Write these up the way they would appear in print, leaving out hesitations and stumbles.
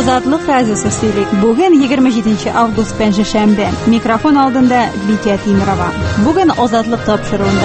Ozatlık Radyosu Silik. Bugün 27 Avgust Pençeşembe. Mikrofon aldığında Bitya Timirova. Bugün Ozatlık topşırığında.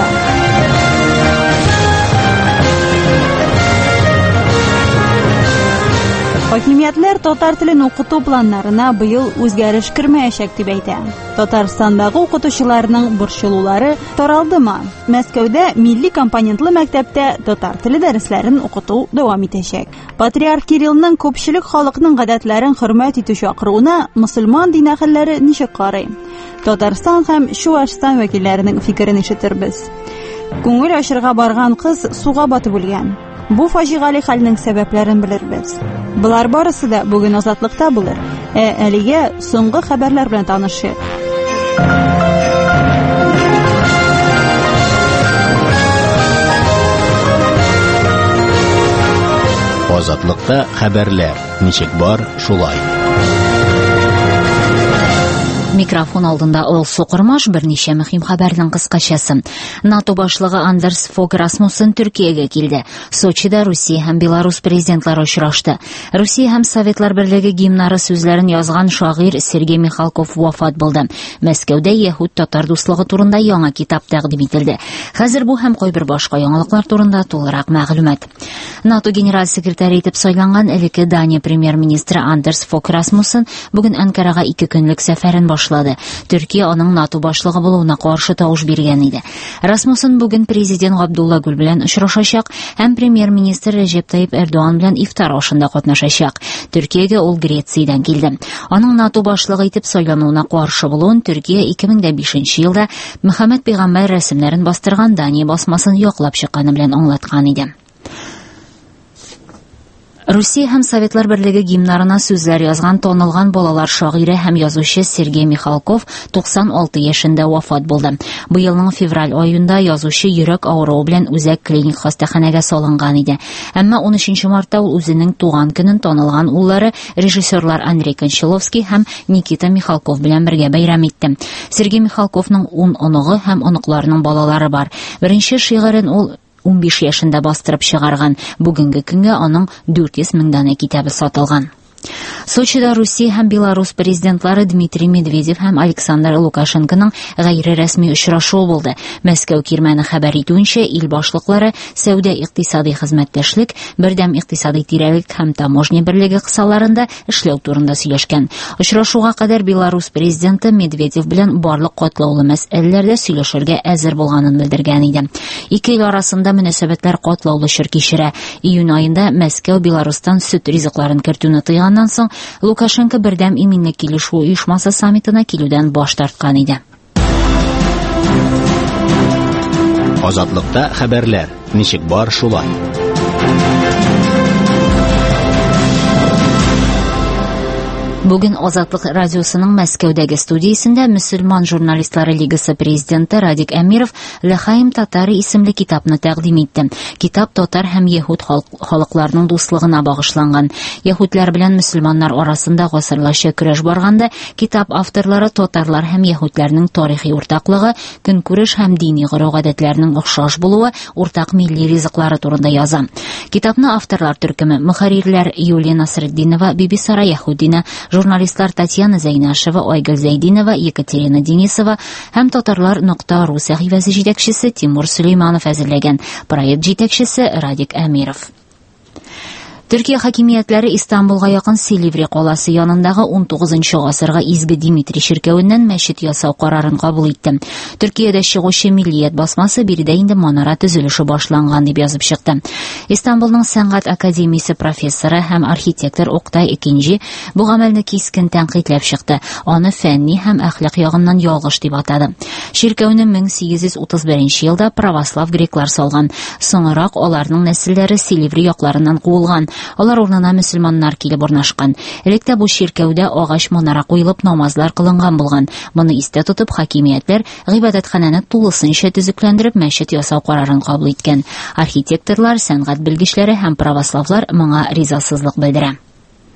Hakimiyetler Tatar tilini okutu planlarına bu yıl o'zgarish kirmayacak deb aytdi. Tatarstandagi o'qituvchilarning burchuluları taraldimi? Moskvada milliy komponentli maktabda tatar tili darslarini o'qituv davom etacak. Patriarx Kirillning ko'pchilik xalqning odatlarini hurmat etish chaqiruvini musulmon din ahllari nishib qaraydi. Tatariston ham shu ashtan vakillarining fikrini eshittirmiz. Ko'ngil ashirga borgan qiz suvga botib bo'lgan. Bu fajiali halning sabablarini bilirmiz. Bular borasida bugun ozatlikda bo'lur. Aliga so'nggi xabarlar bilan tanishib. Ozatlikda xabarlar. Nechik bor shulay. Mikrofon aldında Olsu Qurmash bir necha muhim xabarning qisqachasi. NATO boshlig'i Anders Fogh Rasmussen Turkiyaga keldi. Sochida Rossiya ham Belarus prezidentlari uchrashdi. Rossiya ham Sovetlar Birligi gimnlari so'zlarini yozgan shoir Sergey Mikhalkov vafot bo'ldi. Moskvada Yahud-Tatar do'stligi turida yangi kitob taqdim etildi. Hozir bu ham qo'y bir boshqa yangiliklar turida to'liq ma'lumot. NATO general sekretari etib saylangan ilk Daniya premyer ministri Anders Fogh Rasmussen bugun Ankaraga 2 kunlik safarini boshladi. Turkiya onun NATO boshlig'i bo'luvina qarshi tovush bergan edi. Rasmussen bugun prezident Abdullah Gül bilan uchrashacak, ham premyer ministr Recep Tayyip Erdo'g'an bilan iftar oshida qatnashacak. Turkiyaga ol Gretsiyadan keldi. Onun NATO boshlig'i etib saylanuvina qarshi bo'lgan Turkiya 2005-yilda Muhammad payg'ambar rasmlarini bostirgan Daniya bosmasini yo'qlab chiqqani bilan anglatgan edi. Rossiya ham Sovetlar Birligi gimnlarına so'zlar yozgan tanilgan bolalar shoiri ham yozuvchi Sergey Mikhalkov 96 yaşında vafot bo'ldi. Bu yilning fevral oyida yozuvchi yurak og'rig'i bilan o'zak klinik xastaxonaga solingan edi. Ammo 13 martda u o'zining tug'an kunini tanilgan o'g'illari rejissyorlar Andrey Konchalovskiy ham Nikita Mikhalkov bilan birga bayram etdi. Sergey Mikhalkovning 10 onog'i ham onoqlarining bolalari bor. Birinchi shi'irin u 15 yaşında bastırıp çıkargan. Bugünkü kunga onun 400 ming dona kitobi sotilgan. Sochida Rossiya ham Belarus prezidentlari Dmitriy Medvedev ham Aleksandr Lukashenkoning g'ayri-rasmiy uchrashuvi bo'ldi. Moskva kirmani xabar etuvuncha il boshliqlari savdo iqtisodiy xizmatdoshlik, birdam iqtisodiy tiralik ham tamojna birligi qisalarida ishlov turida suylashgan. Uchrashuvga qadar Belarus prezidenti Medvedev bilan barliq qatlovli masalalarda suylashirga hozir bo'lganini bildirgan edi. Ikki il orasida munosabatlar qatlovlashib kechira. Iyun oyida Moskva Belarusdan sut rizqlarini kirituvni tiyg'andan so'ng Lukashenko birdam eminlik kelishuvi uyushmasi sammitini keluvdan bosh tortgan edi. Ozatlikda xabarlar. Nechik bor shulay. Bugün Ozatlık Radyosu'nun Moskvadagi studiyasında Müslüman Jurnalistlar Ligasi prezidenti Radik Amirov Lahaim Tatari isimli kitobni taqdim etdi. Kitob Tatar ham Yahud xalqlarining do'stlig'iga bag'ishlangan. Yahudlar bilan musulmonlar orasida g'asrlarcha kurash borganda, kitob avtorlari Tatarlar ham Yahudlarning tarixiy o'rtaqligi, kun ko'rish ham diniy odatlarining o'xshash bo'luvi, o'rtaq milliy rizqlari turida yozgan. Kitobni avtorlar turkumi muharrirlar Yuliya Nasriddinova, Bibi Sara Yahudina, jurnalistlar Tatyana Zaynasheva, Oygul Zaydinova, Yekaterina Denisova ham Tatarlar.ru sahifasi yetakchisi Timur Süleymanov hozirlagan. Proyekt yetakchisi Radik Amirov. Turkiya hakimiyatlari Istanbulga yaqin Silivri qalasi yonindagi 19-asrga izgi Dimitri shirkavidan masjid yasov qarorini qabul etdi. Turkiyada Shig'ushi Milliyat bosmasi birida endi monora tuzilishi boshlangan deb yozib chiqdi. Istanbulning San'at akademiyasi professori ham arxitektor Oqtay Ikinci bu amalni keskin tanqidlab chiqdi. Uni fanniy ham axloq yog'idan yolg'ish deb atadi. Shirkavni 1831-yilda pravoslav greklar solgan. So'ngroq ularning nasllari Silivri yoqlaridan quvilgan. Ular o'rnina musulmonlar kelib o'rnashgan. Elekda bu shirkavda og'ash monora qo'yilib namozlar qilingan bo'lgan. Buni esda tutib hakimiyatlar ibodatxonani to'lisincha tuzuklantirib masjid yasov qarorini qabul etgan. Arxitektorlar, san'at bilgichlari ham pravoslavlar bunga rizosizlik bildiradi.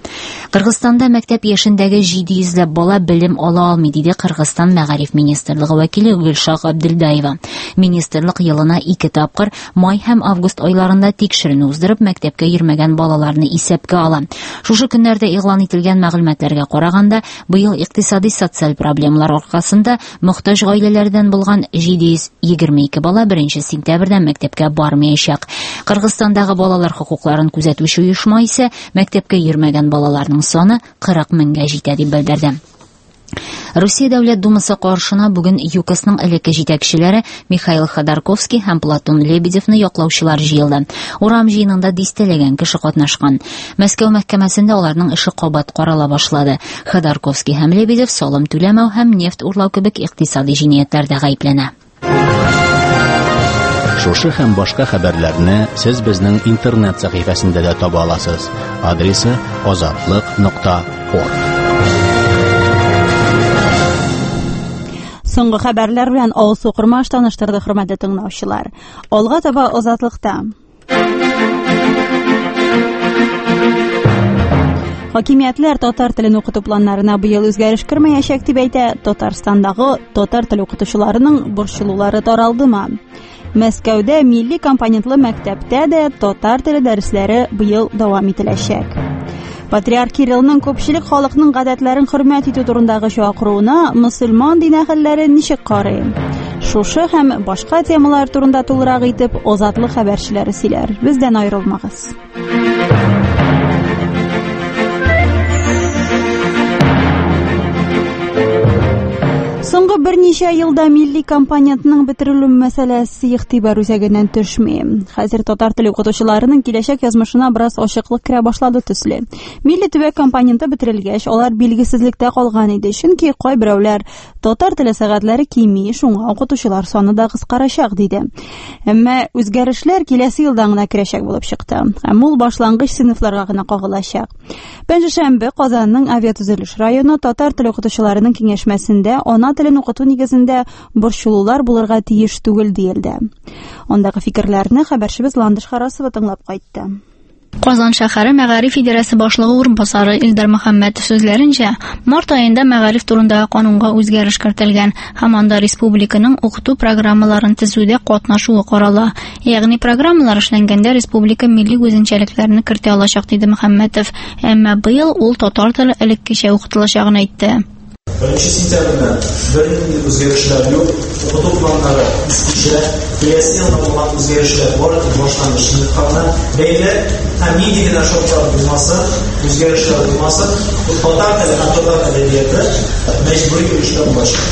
Кыргызстанда мәктәп яшендәге 700 бала белем ала алмый, диде Кыргызстан Мәгариф министрлыгы вәкиле Гөлшах Абдылдаева. Министрлык елына 2 тапкыр май һәм август айларында тикшеренү уздырып, мәктәпкә йөрмәгән балаларны исәпкә ала. Шушы көннәрдә игълан ителгән мәгълүматларга караганда, быел икътисади социаль проблемалар аркасында мохтаҗ гаиләләрдән булган 722 бала 1 сентябрьдә мәктәпкә бармаячак. Кыргызстандагы балалар хукукларын күзәтүче оешма исә мәктәпкә йөрмәгән балаларның саны 40 меңгә җитә дип белдерде. Русия Дәүләт Думасы каршына бүген ЮКОСның элекке җитәкчеләре Михаил Ходорковский һәм Платон Лебедевны яклаучылар җыелды. Урам җыенында дистәләгән кеше катнашкан. Мәскәү мәхкәмәсендә аларның эше кабат карала башлады. Ходорковский һәм Лебедев салым түләмәү һәм нефть урлау кебек икътисади җинаятләрдә гаепләнә. Шушы һәм башка хәбәрләрне сез безнең интернет сәхифәсендә дә таба аласыз. Адресы azatlyk.org. Соңгы хәбәрләр белән авыз укырмаш таныштырды, хөрмәтле тыңлаучылар. Алга таба Азатлыкта. Хакимиятләр татар телен укыту планнарына быел үзгәреш кертмәячәк дип әйтә. Татарстандагы татар теле укытучыларының борчылулары таралдымы? Мәскәүдә милли компонентлы мәктәптә дә татар теле дәресләре быел дәвам ителәчәк. Патриарх Кириллның күпчелек халыкның гадәтләрен хөрмәт итү турындагы чакыруына мөселман дин әһелләре ничек карый? Шушы һәм башка темалар турында тулырак итеп Азатлык хәбәрчеләре сөйләр. Бездән аерылмагыз. Соңгы берничә елда милли компонентның бетерелү мәсьәләсе игътибар үзәгеннән төшми. Хәзер татар теле укытучыларының киләчәк язмышына бераз ачыклык керә башлады төсле. Милли төбәк компоненты бетерелгәч, алар билгесезлектә калган иде, чөнки кайберәүләр татар теле сәгатьләре кими, шуңа укытучылар саны да кыскарачак диде. Әмма үзгәрешләр киләсе елда гына керәчәк булып чыкты. Һәм ул башлангыч сыйныфларга гына кагылачак. Пәнҗешәмбе Казанның Авиатөзелеш районы татар теле укытучыларының киңәшмәсендә ана телен укыту нигезендә борчылулар булырга тиеш түгел диелде. Ондагы фикерләрне хәбәрчебез Ландыш Харасова тыңлап кайтты. Казан шәһәре Мәгариф идарәсе башлыгы урынбасары Илдар Мөхәммәтов сүзләренчә, март аенда мәгариф турындагы канунга үзгәреш кертелгән һәм анда республиканың укыту программаларын төзүдә катнашуы карала. Ягъни программалар эшләнгәндә республика милли үзенчәлекләрне кертә алачак, диде Мөхәммәтов. Әмма быел ул татар теле элеккечә укытылачагын әйтте. 1 сентябрьдә бернинди үзгәрешләр юк. Укыту планнары искечә, киләсе елда булган үзгәрешләр бар дип башлангыч сыйныфларны бәйле һәм нинди генә шартлар булмаса, үзгәрешләр булмаса, татар теле һәм татар әдәбияты мәҗбүри эшләр булачак.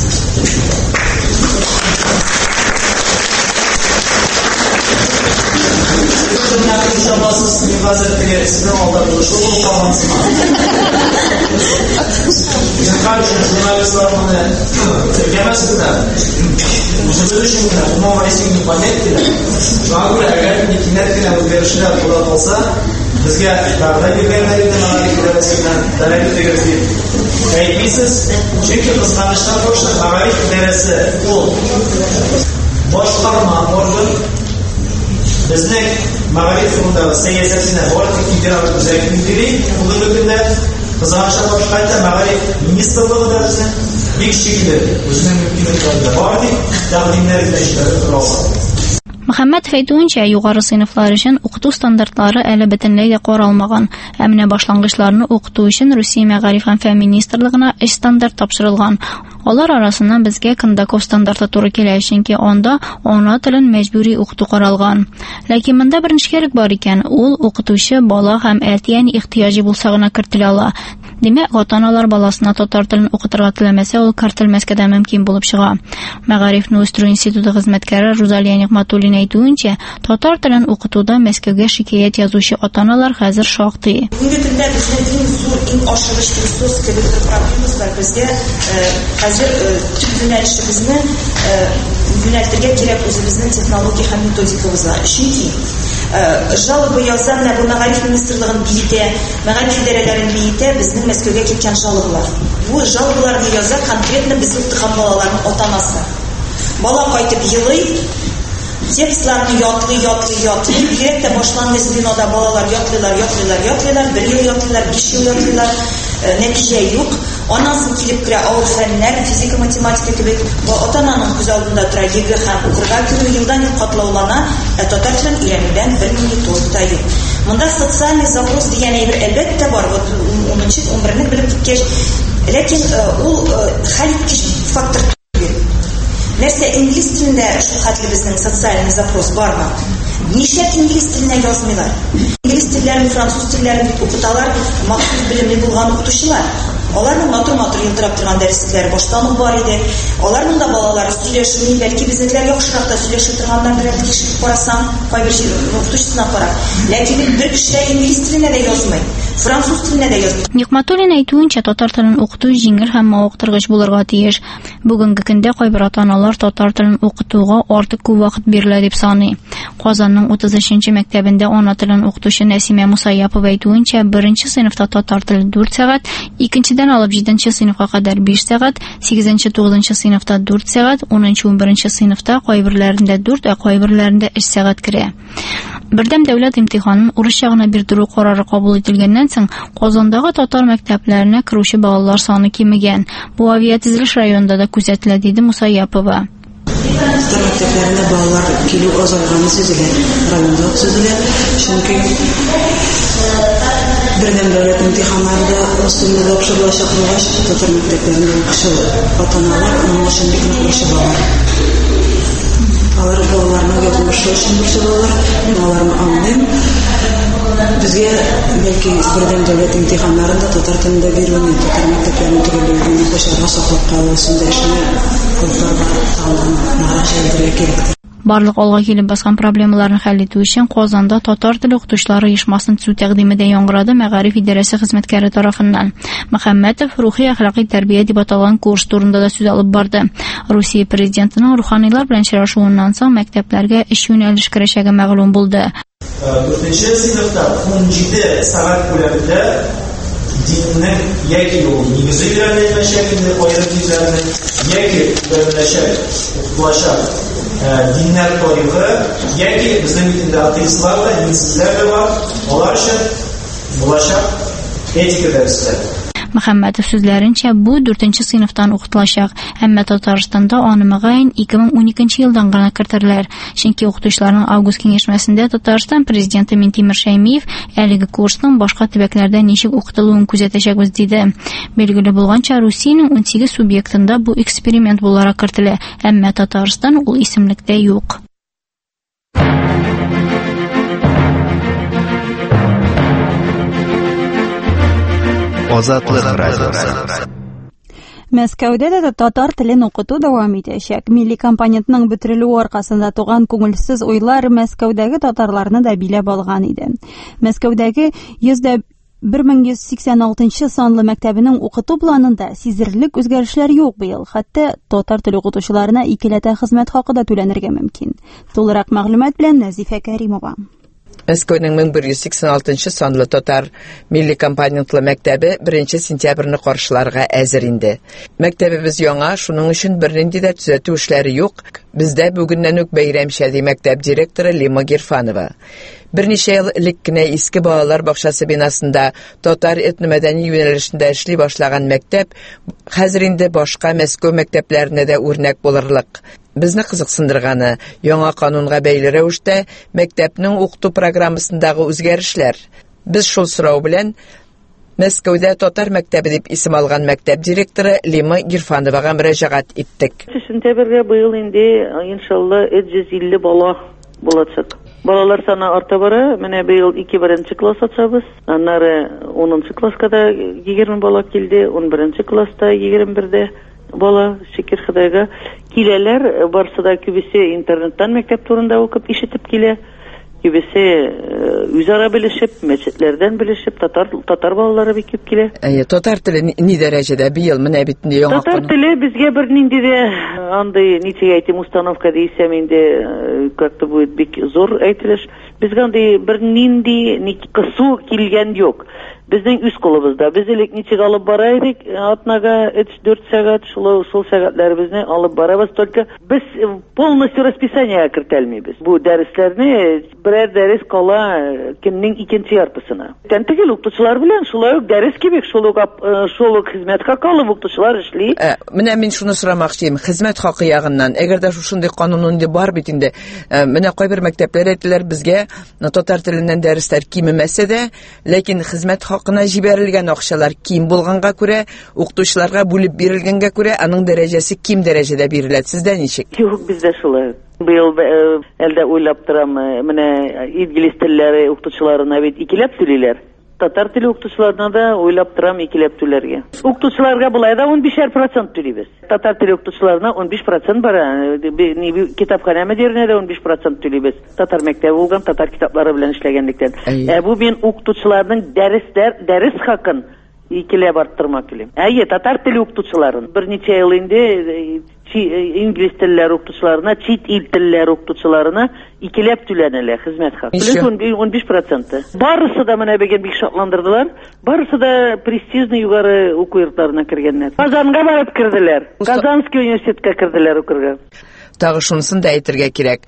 Bizga va'da berganlaringdan idarasidan talab etamiz deb aytmaysiz, chunki qizg'anishdan boshqa Magarif idarasi u boshqarma organ bizning Magarif turida siyosatini borlik federal o'zakligini bugungi kunda qizg'anishdan boshqa Magarif ministrligida bizni bir shekilde o'zining imkoniyatlarida bordik taqdimlar bilan ishtirok qilamiz. Мөхәммәтов әйтүенчә, югары сыйныфлар өчен укыту стандартлары әле бөтенләй дә каралмаган. Ә менә башлангычларны укыту өчен Русия Мәгариф һәм фән министрлыгына 3 стандарт тапшырылган. Алар арасыннан безгә Кондаков стандарты туры килә, чөнки анда ана телен мәҗбүри укыту каралган. Ләкин монда бер нечкәлек бар икән, ул укытучы бала һәм әтиян ихтыяҗы булса гына кертелә ала. Димәк, ата-аналар баласына татар телен укытырга теләмәсә, ул кертелмәскә дә мөмкин булып чыга. Мәгарифне үстерү институты хезмәткәре Рузалия Нигъматуллина әйтүенчә, татар телен укытуда Мәскәүгә шикаят язучы ата-аналар хәзер шактый. Бүгенге көндә безнең иң зур, иң ашыгыч ресурс кебек проблемабыз бар. Безгә хәзер төп юнәлешебезне юнәлтергә кирәк үзебезнең технология һәм методикабызга. Чөнки жалоба яза менә бу Мәгариф министрлыгын биетә, Мәгариф идарәләрен биетә, безнең Мәскәүгә киткән жалобалар. Бу жалобаларны яза конкретно без укыган балаларның ата-анасы. Бала кайтып елый, Текстларны ятлый. Бигрәк тә башлангыч звенода балалар ятлыйлар. 1 ел ятлыйлар, 5 ел ятлыйлар. Нәтиҗә юк. Аннан соң килеп керә авыр фәннәр, физика, математика кебек. Ата-ананың күз алдында тора егы һәм укырга керү елдан-ел катлаулана, татар телен өйрәнүдән 1 минут тозда юк. Монда социальный запрос дигән әйбер әлбәттә бар. 10-11-не белеп киткәч, ләкин ул хәл иткеч фактор түгел. Нәрсә инглиз телендә шул хәтле безнең социальный запрос бармы? Нишләп инглиз теленә язмыйлар? Инглиз телләрен, француз телләрен бит укыталар, махсус белемле булган укытучылар. Аларның матур ялтырап торган дәресләре баштан ук бар иде. Аларның да балалары сөйләшми, бәлки безнекеләр яхшырак та сөйләшә торганнар белән тикшереп карасаң, кайбер укытучысына карап. Ләкин бер кеше дә инглиз теленә дә язмый, француз теленә дә язмый. Нигъмәтуллин әйтүенчә, татар телен укыту җиңел һәм мавыктыргыч булырга тиеш. Бүгенге көндә кайбер ата-аналар татар телен укытуга артык күп вакыт бирелә дип саный. Казанның 33-нче мәктәбендә ана телен укытучы Нәсимә Мусаяпова әйтүенчә, 1-нче сыйныфта татар теле 4 сәгать, 2-нчедән алып 7-нче сыйныфка кадәр 5 сәгать, 8-нче 9-нчы сыйныфта 4 сәгать, 10-нчы 11-нче сыйныфта кайберләрендә 4, кайберләрендә 3 сәгать керә. Бердәм дәүләт имтиханын урысча гына бирдерү карары кабул ителгәннән соң Казандагы татар мәктәпләренә керүче балалар саны кимегән. Бу авиатизелеш районында да күзәтелә, диде Мусаяпова. Татар мәктәпләрендә балалар килү азайганы сизелә, районда сизелә. Чөнки бердәм дәүләт имтиханнарында өстенлек тапшырылачак булгач, татар мәктәпләрендә укучы ата-аналар моның өчен бик нык борчылалар. Алар балаларны язмышы өчен борчылалар. Аларны аңлыйм. Безгә бәлки бердәм дәүләт имтиханнарында татар телендә бирүне, татар мәктәпләрендә төгәлләүне кушарга саклап калуысында эшне күпләр кирәк. Барлык алга килеп баскан проблемаларны хәл итү өчен Казанда татар теле укытучылары оешмасын төзү тәкъдиме дә яңгырады Мәгариф идарәсе хезмәткәре тарафыннан. Мөхәммәтов рухи-әхлакый тәрбия дип аталган курс турында да сүз алып барды. Русия президентының руханилар белән очрашуыннан соң мәктәпләргә 3 юнәлеш керәчәге мәгълүм булды. 4-нче сыйныфта 17 сәгать күләмендә dinning яки ул нигезе өйрәнелмәчәгендә аерым үзләренең яки өйрәнеләчәк укытылачак dinler tarihı яки безнең итендә атеистлар да, динсезләр дә бар. Алар өчен булачак этика дәресләре. Мөхәммәтов сүзләренчә, бу 4-нче сыйныфтан укытылачак, әмма Татарстанда аны мөгаен 2012 елдан гына кертерләр. Чөнки укытучыларның август киңәшмәсендә Татарстан президенты Минтимер Шәймиев әлеге курсның башка төбәкләрдә ничек укытылуын күзәтәчәкбез диде. Билгеле булганча, Русиянең 18 субъектында бу эксперимент буларак кертелә, әмма Татарстан ул исемлектә юк. Азатлык радиосы. Мәскәүдә дә татар телен укыту дәвам итәчәк. Милли компонентның бөтерелүе аркасында туган күңелсез уйлар Мәскәүдәге татарларны да биләп алган иде. Мәскәүдәге 1186 санлы мәктәбенең укыту планында сизерлек үзгәрешләр юк быел. Хәтта татар теле укытучыларына 2 ләтә хезмәт хакы да түләнергә мөмкин. Тулырак мәгълүмат белән Назифә Кәримова. Мәскәүнең 1186 санлы татар милли компонентлы мәктәбе 1 сентябрьне каршыларга әзер инде. Мәктәбебез яңа, шуның өчен бернинди дә төзәтү эшләре юк. Бездә бүгеннән үк бәйрәм шәди мәктәп директоры Лима Гирфанова. Берничә ел элек кенә иске балалар бакчасы бинасында татар этномәдәни юнәлешендә эшли башлаган мәктәп хәзер инде башка Мәскәү мәктәпләренә дә үрнәк булырлык. Безне кызыксындырганы яңа канунга бәйле рәвештә мәктәпнең укыту программасындагы үзгәрешләр. Без шул сорау белән Мәскәүдә татар мәктәбе дип исем алган мәктәп директоры Лима Гирфановага мөрәҗәгать иттек. Сентябрьгә быел инде иншалла 150 бала булачак. Балалар саны арта бара. Менә быел 2-1 класс ачабыз. Аннары 10 класска да 20 бала килде, 11 класста 21 бала, шөкер Худайга киләләр. Барсы да күбесе интернеттан мәктәп турында укып ишетеп килә. Күбесе үзара белешеп, мәчетләрдән белешеп, татар балалары бик күп килә. Татар теле ни дәрәҗәдә быел менә бит яңа татар теле безгә бернинди дә андый ничек әйтим установка дисәм инде как-то будет бик зур әйтелеш. Безгә бер нинди кысу килгән юк. Безнең үз колыбызда. Без элек ничек алып бара идек, атнага 3-4 сәгать шул сәгатьләребезне алып барабыз, только без полностью расписаниегә кертелмибез. Бу дәресләрне берәр дәрес кала көннең икенче яртысына. Тәнтегел укытучылар белән шулай ук дәрес кебек шул ук хезмәт хакы укытучылар эшли. Менә мин шуны сорамакчы идем. Хезмәт хакы ягыннан, әгәр дә шундый канун инде бар бит инде. Менә кайбер мәктәпләр әйттеләр безгә татар теленнән дәресләр кимемәсә дә, ләкин хезмәт хакына җибәрелгән акчалар ким булганга күрә, укытучыларга бүлеп бирелгәнгә күрә, аның дәрәҗәсе ким дәрәҗәдә бирелә. Сездә ничек? Юк, бездә шулай. Быел әлдә уйлап торам, менә инглиз телләре укытучыларына бит икеләп түлиләр. Татар теле укытучыларына да уйлап торам икеләп түләргә. Укытучыларга булай да 15% түлибез. Татар теле укытучыларына 15% бара. Китапханә мөдиренә дә 15% түлибез. Татар мәктәбе булган, татар китаплары белән эшләгәнлектән. Бу мин укытучыларның дәрес хакын икеләп арттырмак киләм. Татар теле укытучыларын берничә ел инде инглиз телләре укытучыларына, чит ил телләре укытучыларына икеләп түләнәләр хезмәт хакы. 15%. Барысы да менә бик шатландырдылар. Барысы да престижный югары уку йортларына кергәннәр. Казанга барып керделәр. Казанский университетка керделәр укырга. Тагы шунысын да әйтергә кирәк.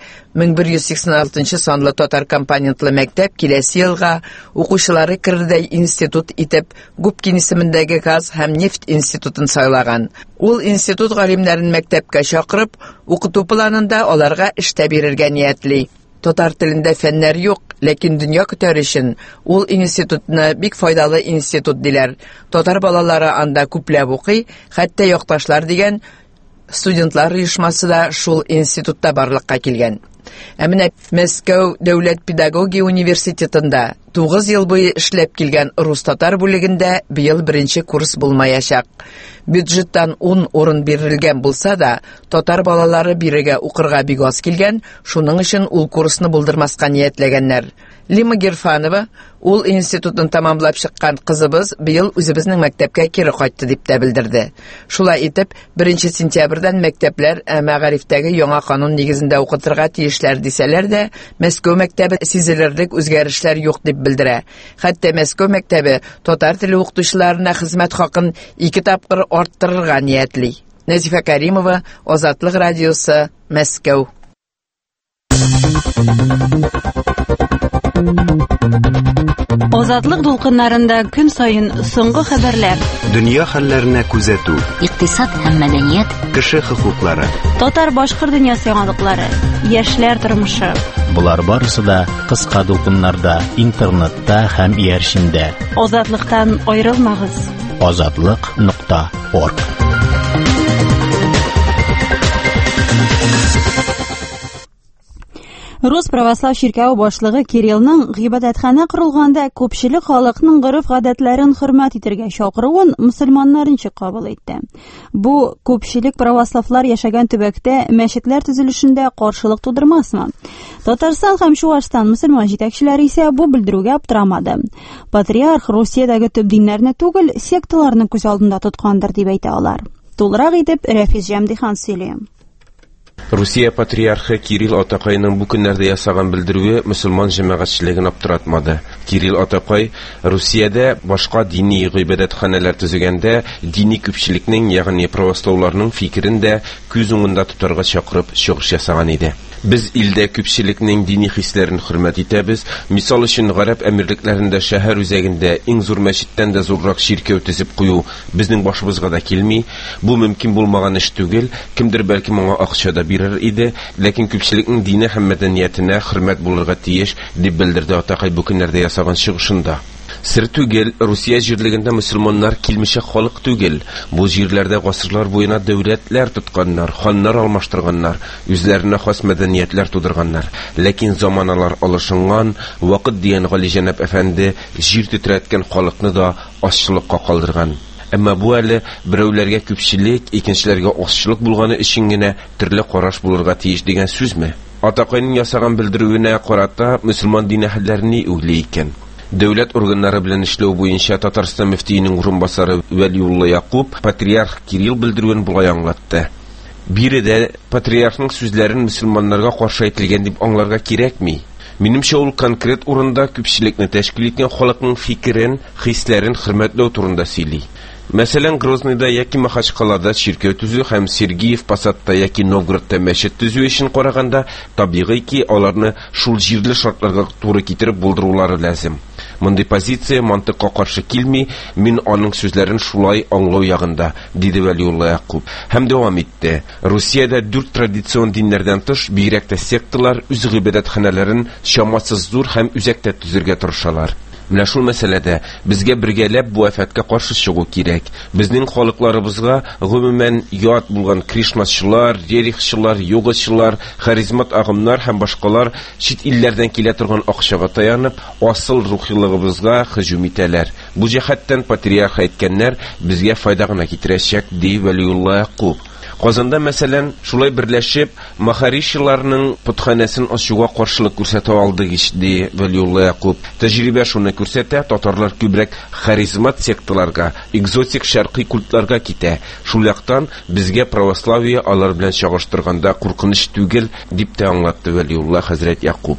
1186 санлы татар компонентлы мәктәп киләсе елга укучылары кердәй институт итеп Губкин исемендәге газ һәм нефть институтын сайлаган. Ул институт галимнәрен мәктәпкә чакырып, укыту планында аларга эштә бирергә ниятли. Татар телендә фәннәр юк, ләкин дөнья көтәр өчен ул институтны бик файдалы институт диләр. Татар балалары анда күпләп укый, хәтта якташлар дигән студентлар оешмасы да шул институтта барлыкка килгән. Менә Мәскәү дәүләт педагогия университетында 9 ел буе эшләп килгән рус-татар бүлегендә быел беренче курс булмаячак. Бюджеттан 10 урын бирелгән булса да, татар балалары бирегә укырга бик аз килгән, шуның өчен ул курсны булдырмаска ниятләгәннәр. Лима Герфанова, ул институтын тамамлап чыккан кызыбыз быел үзебезнең мәктәпкә кире кайтты дип тә белдерде. Шулай итеп, 1 сентябрьдән мәктәпләр мәгарифтәге яңа канун нигезендә укытырга тиешләр дисәләр дә, Мәскәү мәктәбе сизелерлек үзгәрешләр юк дип белдерә. Хәтта Мәскәү мәктәбе татар теле укытучыларына хезмәт хакын 2 тапкыр арттырырга ниятли. Назифа Каримова, Азатлык радиосы, Мәскәү. Азатлык дулкыннарында көн сайын соңгы хәбәрләр. Дөнья хәлләренә күзәтү. Икътисад һәм мәдәният. Кеше хокуклары. Татар-башкорт дөньясы яңалыклары. Яшьләр тормышы. Булар барысы да кыска дулкыннарда, интернетта һәм иярчендә. Азатлыктан аерылмагыз. Azatlyk.org. Рус православ ширкәү башлыгы Кириллның гыйбадәтханә корылганда күпчелек халыкның гореф-гадәтләрен хөрмәт итәргә чакыруын мөселманнарынча кабул итте. Бу күпчелек православлар яшәгән төбәктә мәчетләр төзелешендә каршылык тудырмасмы? Татарстан һәм Чуашстан мөселман җитәкчеләре исә бу белдерүгә аптырамады. Патриарх Русиядәге төп диннәрне түгел, секталарны күз алдында тоткандыр дип әйтә алар. Тулырак итеп Рәфис Җәмдихан сөйли. Русия патриархы Кирилл Атакайның бу көннәрдә ясаган белдерүе мөселман җәмәгатьчелеген аптыратмады. Кирилл Атакай Русиядә башка дини гыйбадәтханәләр төзегәндә дини күпчелекнең, ягъни православларның фикерен дә күз уңында тотарга чакырып чыгыш ясаган иде. Без илдә күпчелекнең дини хисләрен хөрмәт итәбез. Мисал өчен гарәп әмирлекләрендә шәһәр үзәгендә иң зур мәчеттән дә зуррак ширкәү төзеп кую безнең башыбызга да килми. Бу мөмкин булмаган эш түгел. Кемдер бәлки моңа акча да бирер иде, ләкин күпчелекнең дине һәм мәдәниятенә хөрмәт булырга тиеш дип белдерде Атакай бу көннәрдә ясаган чыгышында. Сер түгел, Русия җирлегендә мөселманнар килмешә халык түгел. Бу җирләрдә гасырлар буена дәүләтләр тотканнар, ханнар алмаштырганнар, үзләренә хас мәдәниятләр тудырганнар. Ләкин заманалар алышынган, вакыт дигән Галиҗанап әфәнде җир тетрәткән халыкны да ашчылыкка калдырган. Әмма бу әле берәүләргә күпчелек, икенчеләргә ашчылык булганы өчен генә төрле караш булырга тиеш дигән сүзме? Атакайның ясаган белдерүенә карата мөселман дин әһелләрен уйлый икән. Дәүләт органнары белән эшләү буенча Татарстан мөфтиенең урынбасары Вәлиулла Якуб патриарх Кирилл белдерүен булай аңлатты. Биредә патриархның сүзләрен мөселманнарга каршы әйтелгән дип аңларга кирәкми. Минемчә ул конкрет урында күпчелекне тәшкил иткән халыкның фикерен, хисләрен хөрмәтләү турында сөйли. Мәсәлән, Грозныйда яки Махачкалада чиркәү төзү һәм Сергеев Посадта яки Новгородта мәчет төзү өчен караганда, табигый ки, аларны шул җирле шартларга туры китереп булдырулары лазым. Мондый позиция мантыкка каршы килми, мин аның сүзләрен шулай аңлау ягында, диде Вәлиулла Якуб. Һәм дәвам итте. Русиядә 4 традицион диннәрдән тыш бигрәк тә секталар үз гыйбадәтханәләрен чамасыз зур һәм үзәктә төзергә тырышалар. Менә шул мәсьәләдә безгә бергәләп бу афәткә каршы чыгу кирәк. Безнең халыкларыбызга гомумән ят булган кришмасчылар, рерихчылар, йогачылар, харизмат агымнар һәм башкалар чит илләрдән килә торган акчага таянып, асыл рухилыгыбызга һөҗүм итәләр. Бу җәһәттән патриарх әйткәннәр безгә файда гына китерәчәк, ди Вәлиулла Якуб. Казанда мәсәлән, шулай берләшеп, махаришиларның путханәсен ачуга каршылык күрсәтә алдык, ди Вәлиулла Якуб. Тәҗрибә шуны күрсәтә, татарлар күбрәк харизмат секталарга, экзотик шәрқи культларга китә. Шул яктан безгә православие алар белән чагыштырганда куркыныч түгел, дип тә аңлатты Вәлиулла хәзрәт Якуб.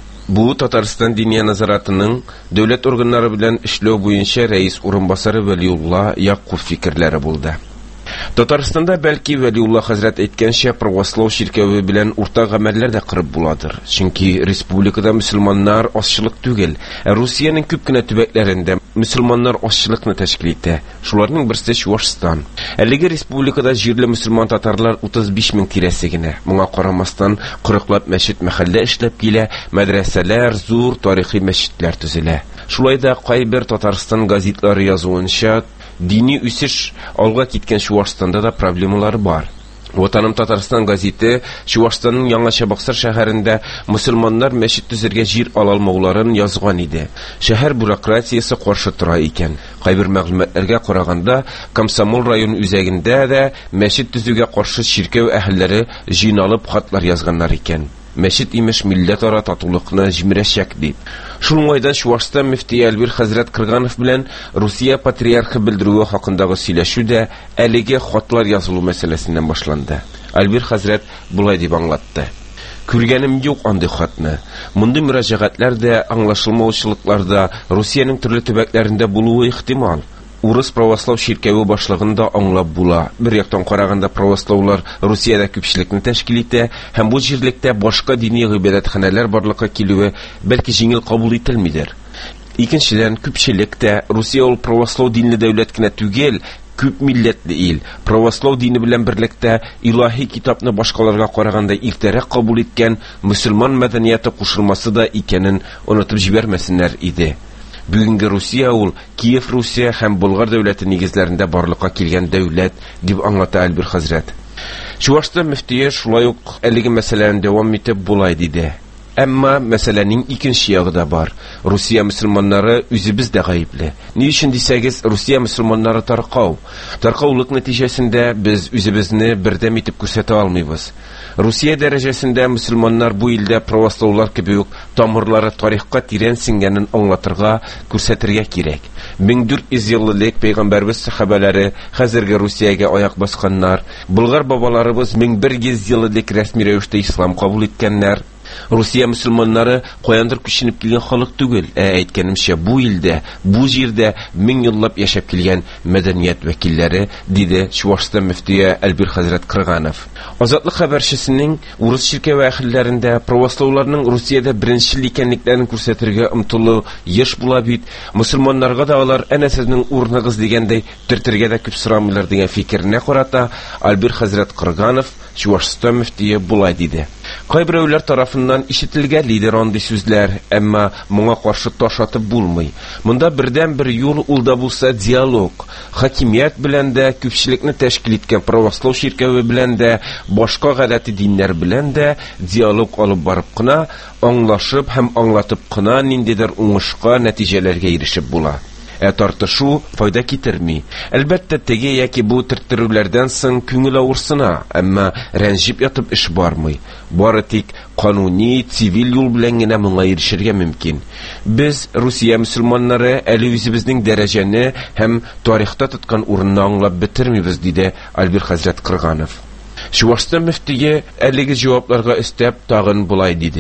Бу Татарстан Диния назаратының дәүләт органнары белән эшләү буенча рәис урынбасары Вәлиулла Якуб фикерләре булды. Татарстанда бәлки Вәлиулла хәзрәт әйткәнчә православ ширкәве белән уртак гамәлләр дә кырып буладыр. Чөнки республикада мөселманнар азчылык түгел, Русиянең күп кенә төбәкләрендә мөселманнар азчылыкны тәшкил итә. Шуларның берсе Чувашстан. Әлеге республикада җирле мөселман татарлар 35 мең тирәсе генә. Моңа карамастан 40лап мәчет мәхәллә эшләп килә, мәдрәсәләр, зур тарихи мәчетләр төзелә. Шулай да кайбер Татарстан газетлары язуынча, дини үсеш алга киткән Чувашстанда да проблемалар бар. Ватаным Татарстан газеты Чувашстанның Яңа Чабаксар шәһәрендә мөселманнар мәчет төзергә җир ала алмауларын язган иде. Шәһәр бюрократиясе каршы тора икән. Кайбер мәгълүматларга караганда, Комсомол район үзәгендә дә мәчет төзүгә каршы ширкәү әһелләре җыйналып хатлар язганнар икән. Мәчет имеш милләтара татулыкны җимерәчәк дип. Шул уңайдан Чувашстан мөфти Альбир хәзрәт Кырганов белән Русия патриархы белдерүе хакындагы сөйләшү дә әлеге хатлар язылу мәсьәләсеннән башланды. Альбир хәзрәт булай дип аңлатты. Күргәнем юк андый хатны. Мондый мөрәҗәгатьләр дә, аңлашылмаучылыклар да Русиянең төрле төбәкләрендә булуы ихтимал. Урыс православ ширкәве башлыгында аңлап була. Бер яктан караганда правослаулар Русиядә күпчелекне тәшкил итә һәм бу җирлектә башка дини гыйбадәтханәләр барлыкка килүе бәлки җиңел кабул ителмидер. Икенчедән, күпчелектә Русия ул православ динле дәүләт кенә түгел, күп милләтле ил. Православ дине белән берлектә илаһи китапны башкаларга караганда иртәрәк кабул иткән мөселман мәдәнияте кушылмасы да икәнен онытып җибәрмәсеннәр иде. Бүгенге Русия ул Киев Русия һәм Болгар дәүләте нигезләрендә барлыкка килгән дәүләт, дип аңлата Альбир хәзрәт. Чувашстан мөфтие шулай ук әлеге мәсьәләне дәвам итеп булай диде. Әмма мәсьәләнең икенче ягы да бар. Русия мөселманнары үзебездә гаепле. Ни өчен дисәгез, Русия мөселманнары таркау. Таркаулык нәтиҗәсендә без үзебезне бердәм итеп күрсәтә алмыйбыз. Русия дәрәҗәсендә мөселманнар бу илдә православлар кебек үк тамырлары тарихка тирән сиңгәнен аңлатырга, күрсәтергә кирәк. 1400 еллык пәйгамбәрбез сахабалары хәзерге Русиягә аяк басканнар. Болгар бабаларыбыз 1100 еллык рәсми рәвештә ислам кабул иткәннәр. Русия мөселманнары каяндыр күченеп килгән халык түгел, әйткәнемчә бу илдә, бу җирдә 1000 еллап яшәп килгән мәдәният вәкилләре, диде Чувашстан мөфтие Альбир хәзрәт Кырганов. Азатлык хәбәрчесенең урыс ширкәве әһелләрендә православларның Русиядә беренчел икәнлекләрен күрсәтергә омтылу еш була бит. Мөселманнарга да алар әнә сезнең урыныгыз дигәндәй төртергә дә күп сорамыйлар дигән фикерне карата Альбир хәзрәт Кырганов Чувашстан мөфтие булай диде. Кайберәүләр тарафыннан ишетелгән лидер андый сүзләр, әмма моңа каршы таш атып булмый. Монда бердән бер юл ул да булса диалог. Хакимият белән дә, күпчелекне тәшкил иткән православ ширкәве белән дә, башка гадәти диннәр белән дә диалог алып барып кына, аңлашып һәм аңлатып кына ниндидер уңышка, нәтиҗәләргә ирешеп була. Тартышу файда китерми. Әлбәттә, теге яки бу төрттерүләрдән соң күңел авырсына, әмма рәнҗеп ятып эш бармый. Бары тик кануни, цивил юл белән генә моңа ирешергә мөмкин. Без, Русия мөселманнары, әле үзебезнең дәрәҗәне һәм тарихта тоткан урынны аңлап бетермибез, диде Альбир хәзрәт Кырганов. Чувашстан мөфтие әлеге җавапларга өстәп тагын булай диде.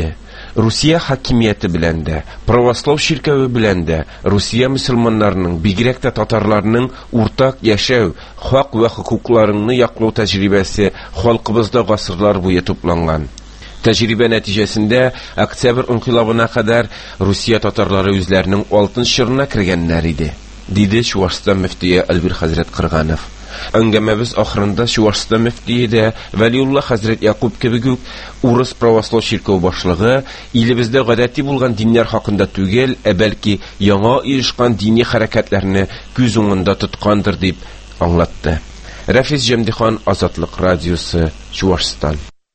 Русия хакимияте белән дә, православ ширкәве белән дә Русия мөселманнарының, бигрәк тә татарларның уртак яшәү, хак вә хукукларны яклау тәҗрибәсе халкыбызда гасырлар буе тупланган. Тәҗрибә нәтиҗәсендә Октябрь инкыйлабына кадәр Русия татарлары үзләренең алтын чорына кергәннәр иде, диде Чувашстан мөфтие Альбир хәзрәт Кырганов. Әңгәмәбез ахырында Чувашстан мөфтие дә Вәлиулла хәзрәт Якуб кебек үк урыс православ ширкәү башлыгы илебездә гадәти булган диннәр хакында түгел, бәлки яңа оешкан дини хәрәкәтләрне күз уңында тоткандыр дип аңлатты. Рафис Җәмдихан, Азатлык радиосы, Чувашстан.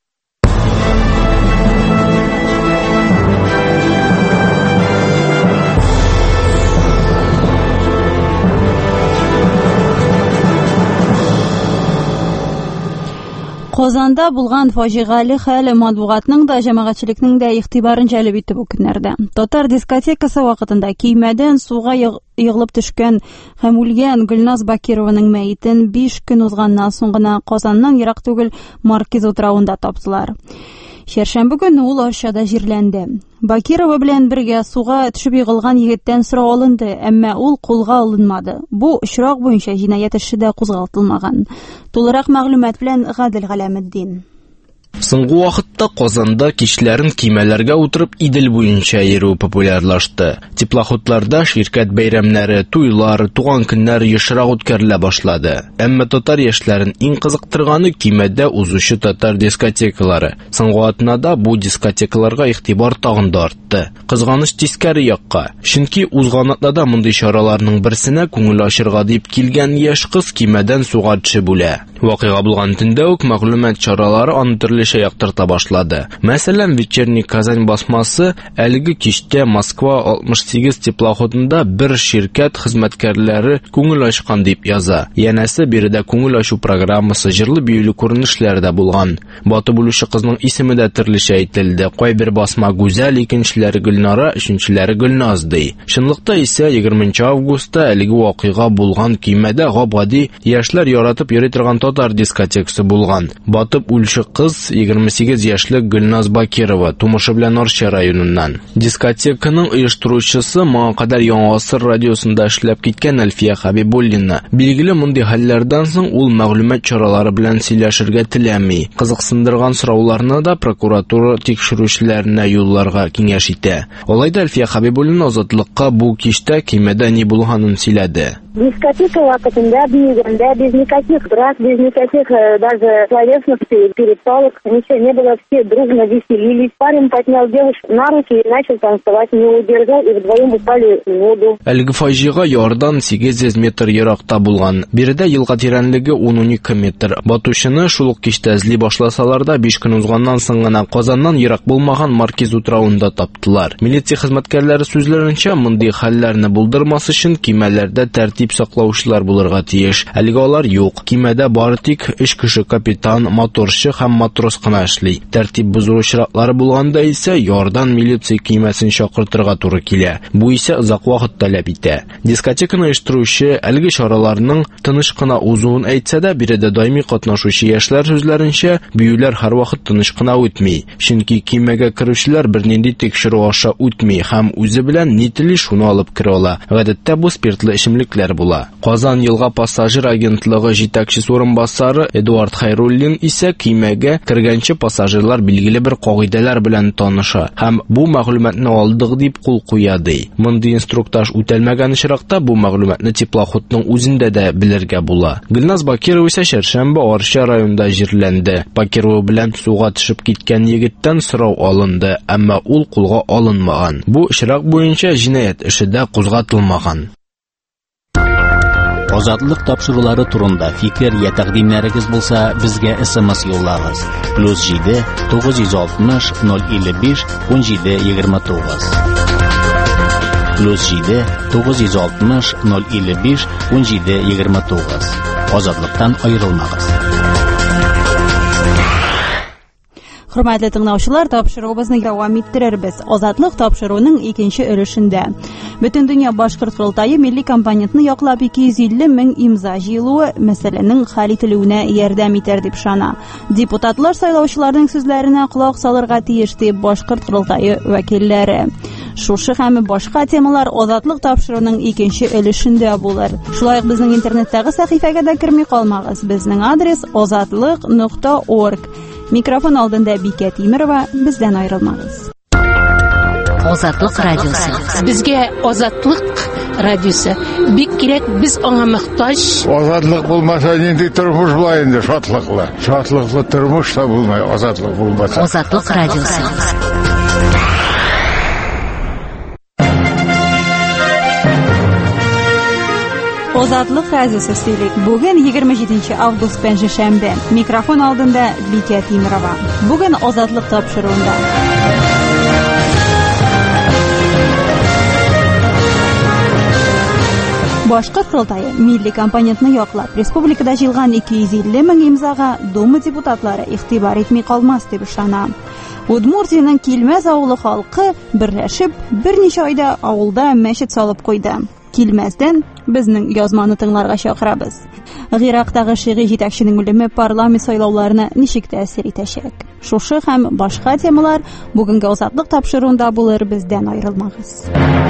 Казанда булган фаҗигале хәл матбугатның да җәмәгатьчелекнең дә игътибарын җәлеп итте бу көннәрдә. Татар дискотекасы вакытында көймәдән суга егылып төшкән һәм үлгән Гөлназ Бакированың мәетен 5 көн узганнан соң гына Казаннан ерак түгел Маркиз утравында таптылар. Шәршәмбе көнне ул Арчада җирләнде. Бакирова белән бергә суга төшеп егылган егеттән сорау алынды, әмма ул кулга алынмады. Бу очрак буенча җинаять эше дә кузгатылмаган. Тулырак мәгълүмат белән Гадел Галәметдин. Соңгы вакытта Казанда кичләрен көймәләргә утырып Идел буенча йөрү популярлашты. Теплоходларда ширкәт бәйрәмнәре, туйлар, туган көннәр ешрак үткәрелә башлады. Әмма татар яшьләрен иң кызыктырганы көймәдә узучы татар дискотекалары. Соңгы атнада бу дискотекаларга игътибар тагын да артты. Кызганыч тискәре якка. Чөнки узган атнада мондый чараларның берсенә күңел ачырга дип килгән яшь кыз көймәдән суга төшеп үлә. Вакыйга булган төндә үк мәгълүмат чаралары аны төрлечә яктырта башлады. Мәсәлән, Вечерний Казань басмасы әлеге кичтә Москва 68 теплоходында бер ширкәт хезмәткәрләре күңел ачкан дип яза. Янәсе биредә күңел ачу программасы, җырлы биюле күренешләр дә булган. Баты булучы кызның исеме дә төрлечә әйтелде. Кайбер басма Гүзәл, икенчеләре Гөлнара, өченчеләре Гөлназ ди. Чынлыкта исә 20 августта әлеге вакыйга булган көймәдә габади яшьләр яратып йөри торган татар дискотекасы булган. Батып үлче кыз 28 яшьлек Гөлназ Бакирова, тумышы белән Арча районыннан. Дискотеканың оештыручысы моңа кадәр Яңа Гасыр радиосында эшләп киткән Әлфия Хәбибуллина. Билгеле, мондый хәлләрдән соң ул мәгълүмат чаралары белән сөйләшергә теләми. Кызыксындырган сорауларны да прокуратура тикшерүчеләренә юлларга киңәш итә. Алайда Әлфия Хәбибуллина Азатлыкка бу кичтә көймәдә ни булганын сөйләде. Дискотека вакытында бигендә без никаких драк, без никаких даже словесных перепалок, ничего не было, все дружно веселились. Парень поднял девушку на руки и начал танцевать, не удержал и вдвоем упали в воду. Әлеге фаҗига ярдан 800 метр еракта булган. Биредә елга тирәнлеге 12 метр. Батучыны шул ук кичтә эзли башласалар да 5 көн узганнан соң гына Казаннан ерак булмаган Маркиз утравында таптылар. Милиция хезмәткәрләре сүзләренчә, мондый хәлләрне булдырмас өчен көймәләрдә тәртип саклаучылар булырга тиеш. Әлегә алар юк. Көймәдә бары тик 3 кеше капитан, моторчы һәм матрос кына эшли. Тәртип бозу очраклары булганда исә ярдан милиция көймәсен чакыртырга туры килә. Бу исә озак вакыт таләп итә. Дискотеканы оештыручы әлеге чараларның тыныч кына узуын әйтсә дә, биредә даими катнашучы яшьләр сүзләренчә, биюләр һәрвакыт тыныч кына үтми. Чөнки көймәгә керүчеләр бернинди тикшерү аша үтми һәм үзе белән ни тели шуны алып керә ала. Гадәттә бу спиртлы эчемлекләр була. Казан елга пассажир агентлыгы җитәкчесе урынбасары Эдуард Хайруллин исә көймәгә кергәнче пассажирлар билгеле бер кагыйдәләр белән таныша һәм бу мәгълүматны алдык дип кул куя ди. Мондый инструктаж үтәлмәгән очракта бу мәгълүматны теплоходның үзендә дә белергә була. Гөлназ Бакирова исә Шәршәмбе Арча районында җирләнде. Бакирова белән суга төшеп киткән егеттән сорау алынды, әмма ул кулга алынмаган. Бу очрак буенча җинаять эше дә кузгатылмаган. Азатлык тапшырулары турында фикер я тәкъдимнәрегез булса, безгә SMS юллагыз. +7 960 055 1729. +7 960 055 1729. Азатлыктан аерылмагыз. Хөрмәтле тыңлаучылар, тапшыруыбызны дәвам иттерербез. Азатлык тапшыруның икенче өлешендә. Бөтен дөнья башкорт курултайы милли компонентны яклап 250 мең имза җыелуы мәсьәләнең хәл ителүенә ярдәм итәр дип ышана. Депутатлар сайлаучыларның сүзләренә колак салырга тиеш дип башкорт курултайы вәкилләре. Шушы һәм башка темалар азатлык тапшыруның икенче өлешендә булыр. Шулай ук безнең интернеттагы сәхифәгә дә керми калмагыз. Безнең адрес azatlyk.org. Микрофон алдында Бикә Тимерова, бездән аерылмагыз. Азатлык радиосы. Безгә Азатлык радиосы бик кирәк, без аңа мохтаҗ. Азатлык булмаса нинди тормыш була инде, шатлыклы. Шатлыклы тормыш та булмай, азатлык булмаса. Азатлык радиосы. Азатлык радиосы сөйлик. Бүген 27 август пәнҗешәмбе. Микрофон алдында Бикә Тимерова. Бүген азатлык тапшыруында. Башкорт курултайы милли компонентны яклап, республикада җыелган 250 мең имзага Дума депутатлары игътибар итми калмас дип ышана. Удмуртиянең Килмәс авылы халкы берләшеп берничә айда авылда мәчет салып куйды. Килмәстән безнең язманы тыңларга чакырабыз. Гыйрактагы шигый җитәкченең үлеме парламент сайлауларына ничек тәэсир итәчәк? Шушы һәм башка темалар бүгенге азатлык тапшыруында булыр, бездән аерылмагыз.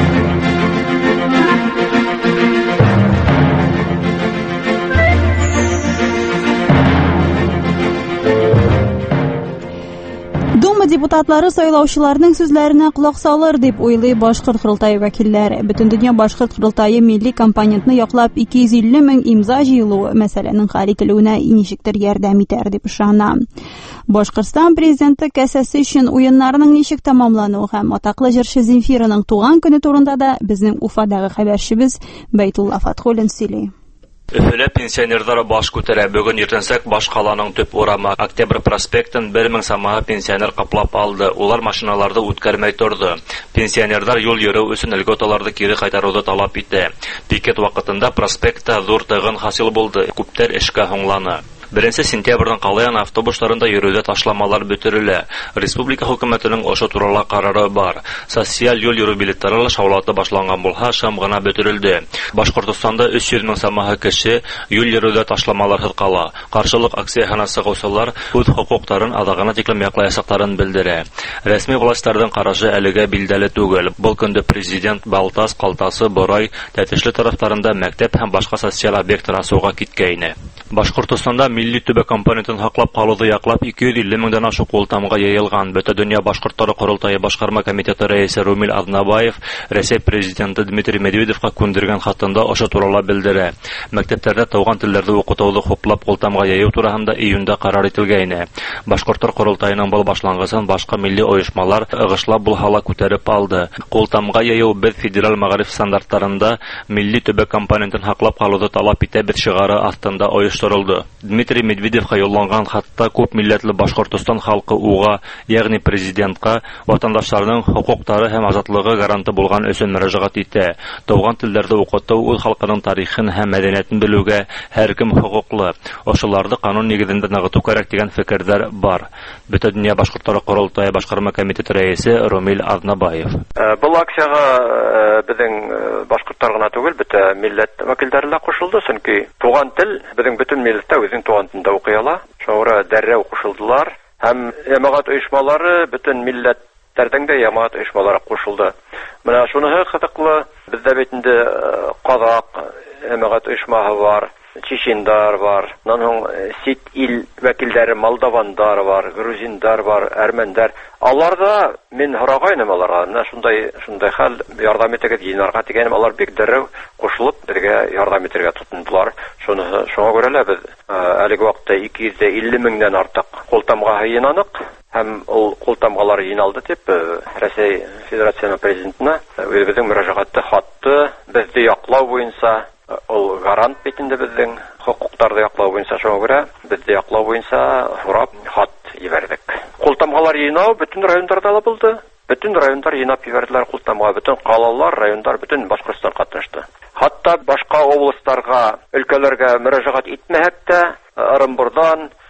Дума депутатлары сайлаучыларның сүзләренә колак салыр дип уйлый башкорт курултайы вәкилләре. Бөтен дөнья башкорт курултайы милли компонентны яклап 250 мең имза җыелуы мәсьәләнең хәл ителүенә ничектер ярдәм итәр дип ышана. Башкортстан президенты кәсәсе өчен уеннарның ничек тәмамлануы һәм атаклы җырчы Земфираның туган көне турында да безнең Уфадагы хәбәрчебез Бәйтулла Фатхуллин сөйли. Өфөлә пенсионерлар баш күтәрә. Бүген иртәнсәк баш каланың төп урамы Октябрь проспектын 1000 самаһы пенсионер каплап алды. Улар машиналарда үткәрмәй торды. Пенсионерлар юл йөрү өчен льготаларны кире кайтаруды талап итә. Пикет вакытында проспектта зур тыгын хасил булды. Күптәр эшкә һуңланы. 1 сентябрьдән калган автобусларында йөрүдә ташламалар бөтерелә. Республика хөкүмәтенең ошо турыла карары бар. Социаль юл йөрү билетлары шаулаты башланган булса, шам гына бөтерелде. Башкортстанда 300 мең самаһы кеше юл йөрүдә ташламаларсыз кала. Каршылык акцияһына сыгылсалар үз хукуктарын адагына тиклем яклаячакларын белдерә. Рәсми властьларның карашы әлегә билдәле түгел. Бу көндә президент Балтас, Калтасы, Борай, Тәтешле тарафларында мәктәп һәм башка социаль объектлар асуга киткәйне. Башкортстанда милли төбәк компонентын хаклап калуды яклап 250 меңдән ашу култамга яйылган. Бөтен дөнья башкортлары курултайы башкарма комитеты рәисе Румил Азнабаев Россия президенты Дмитрий Медведевка күндергән хатында ошо турыла белдерә. Мәктәпләрдә туган телләрдә укытуды хуплап култамга яйу турында июньдә карар ителгәйне. Башкортлар курултайының бу башлангысын башка милли оешмалар ыгышлап булһала күтәреп алды. Култамга яйу без федераль мәгариф стандартларында милли төбәк компонентын хаклап калуды талап итә бит шигары астында оештырылды. Дмитрий Медведевка юлланган хатта күп милләтле Башкортстан халкы уга, ягъни президентка, ватандашларның хукуктары һәм азатлыгы гаранты булган өчен мөрәҗәгать итә. Туган телләрдә укыту үз халкының тарихын һәм мәдәниятен белүгә һәркем хукуклы. Ошыларны канун нигезендә ныгыту кирәк дигән фикерләр бар. Бөтен дөнья башкортлары курултайы башкарма комитеты рәисе Румил Азнабаев. Бу акцияга безнең башкортлар гына түгел, бөтен милләт вәкилләре дә кушылды, чөнки туган тел безнең бөтен милләттә үзенең туган телендә укый ала. Шуңа дәррәү кушылдылар һәм җәмәгать оешмалары бөтен милләтләрдән дә җәмәгать оешмалары кушылды. Менә шуны хакыйкатьле бездә бит инде Казак җәмәгать оешмасы бар, чечендар бар, аның сит ил вәкилләре молдавандар бар, грузиндар бар, әрмәндар. Аларда мен һорагайным аларга, шундай хәл ярдәм итәргә дигәннәргә дигәнем, алар бик дәррәү кушылып безгә ярдәм итәргә тотындылар. Шуңа күрә лә без әлеге вакытта 250 меңнән артык култамга җыйнанык һәм ул култамгалар җыйналды дип Россия Федерациясының президентына безнең мөрәҗәгатьтә хатты безне яклау буенча ул гарант бит инде безнең хукуктарны яклау буенча, шуңа күрә безне яклау буенча сурап хат җибәрдек. Култамгалар җыйнау бөтен районнарда да булды. Бөтен районнар җыйнап җибәрделәр култамга, бөтен калалар, районнар, бөтен Башкортстан катнашты. Хатта башка областарга, өлкәләргә мөрәҗәгать итмәһәк тә, Орынбурдан,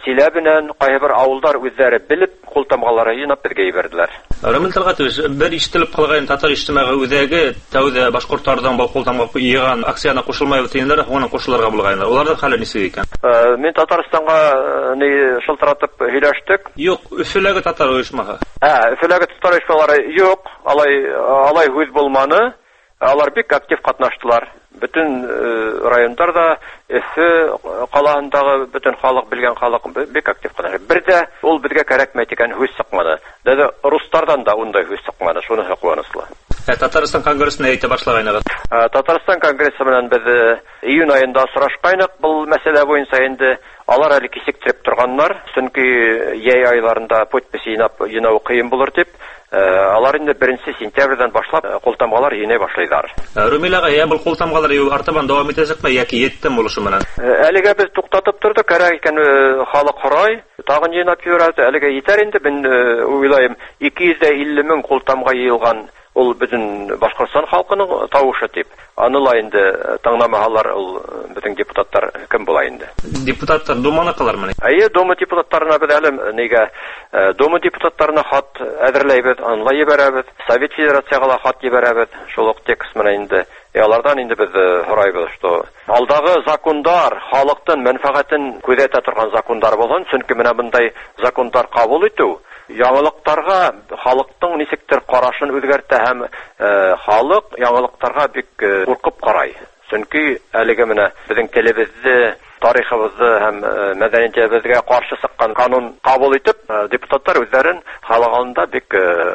Силәбенән кайбер бер авылдар үзләре белеп, култамгалары йынап безгә ибәрделәр. Рамил Талгатович, бер ишетелеп калган татар иҗтимагый үзәге тәүдә башкортлардан бу култамга йыган акцияны кушылмай үтенләр, аны кушылырга булганнар. Уларның хәле ничек икән? Мин Татарстанга шылтыратып һөйләштек. Юк, Өфөләге татар оешмаһы. Өфөләге татар оешмалары юк, алай үз булманы. Алар бик актив катнаштылар. Bütün rayonlarda Өфө калаындагы bütün халык белгән халык бик актив катнаша. Бер дә ул безгә кирәкмәй икән хүз сыкмады. Дәде рустардан да ундай хүз сыкмады. Шуны куаныслы. Татарстан конгрессына әйтә башлагайныгыз. Татарстан конгрессы белән без июнь айында сорашкайнык. Бу мәсьәлә буенча инде алар әле кисектиреп торганнар. Чөнки яй айларында подпись йынау кыен булыр дип, алар инде 1 сентябрьдән башлап култамгалар йыйный башлыйлар. Румилага бу култамгалар артабан дәвам итәсәкме яки йеттем булышы менән? Әлегә без туктатып тордык, кирәк икән халык хорай, тагын йыйнап йөрәде. Әлегә итәр инде, мин уйлыйм 250 мең култамга йыелган. Ул безнең Башкортстан халкының тавышы дип. Аныла инде таңнамаһалар, ул безнең депутаттар кем була инде? Депутаттар Думаныкылармы? Дума депутаттарына без әле нигә Дума депутаттарына хат әзерләйбез, анлай ибәрәбез. Совет Федерацияга хат ибәрәбез. Шул ук текст менән инде. Алардан инде без хорайбыз, что алдагы закондар халыктың мәнфәгатен күзәтә торган закондар булган, чөнки менә мондай закондар кабул итү яңалыктарга халыктың ничектер карашын үзгәртә һәм халык яңалыктарга бик куркып карай. Чөнки әлегә менә безнең телебезне, тарихыбызны һәм мәдәниятебезгә каршы сыккан канун кабул итеп, депутаттар үзләрен халык алдында бик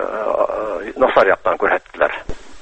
насар яктан күрсәттеләр.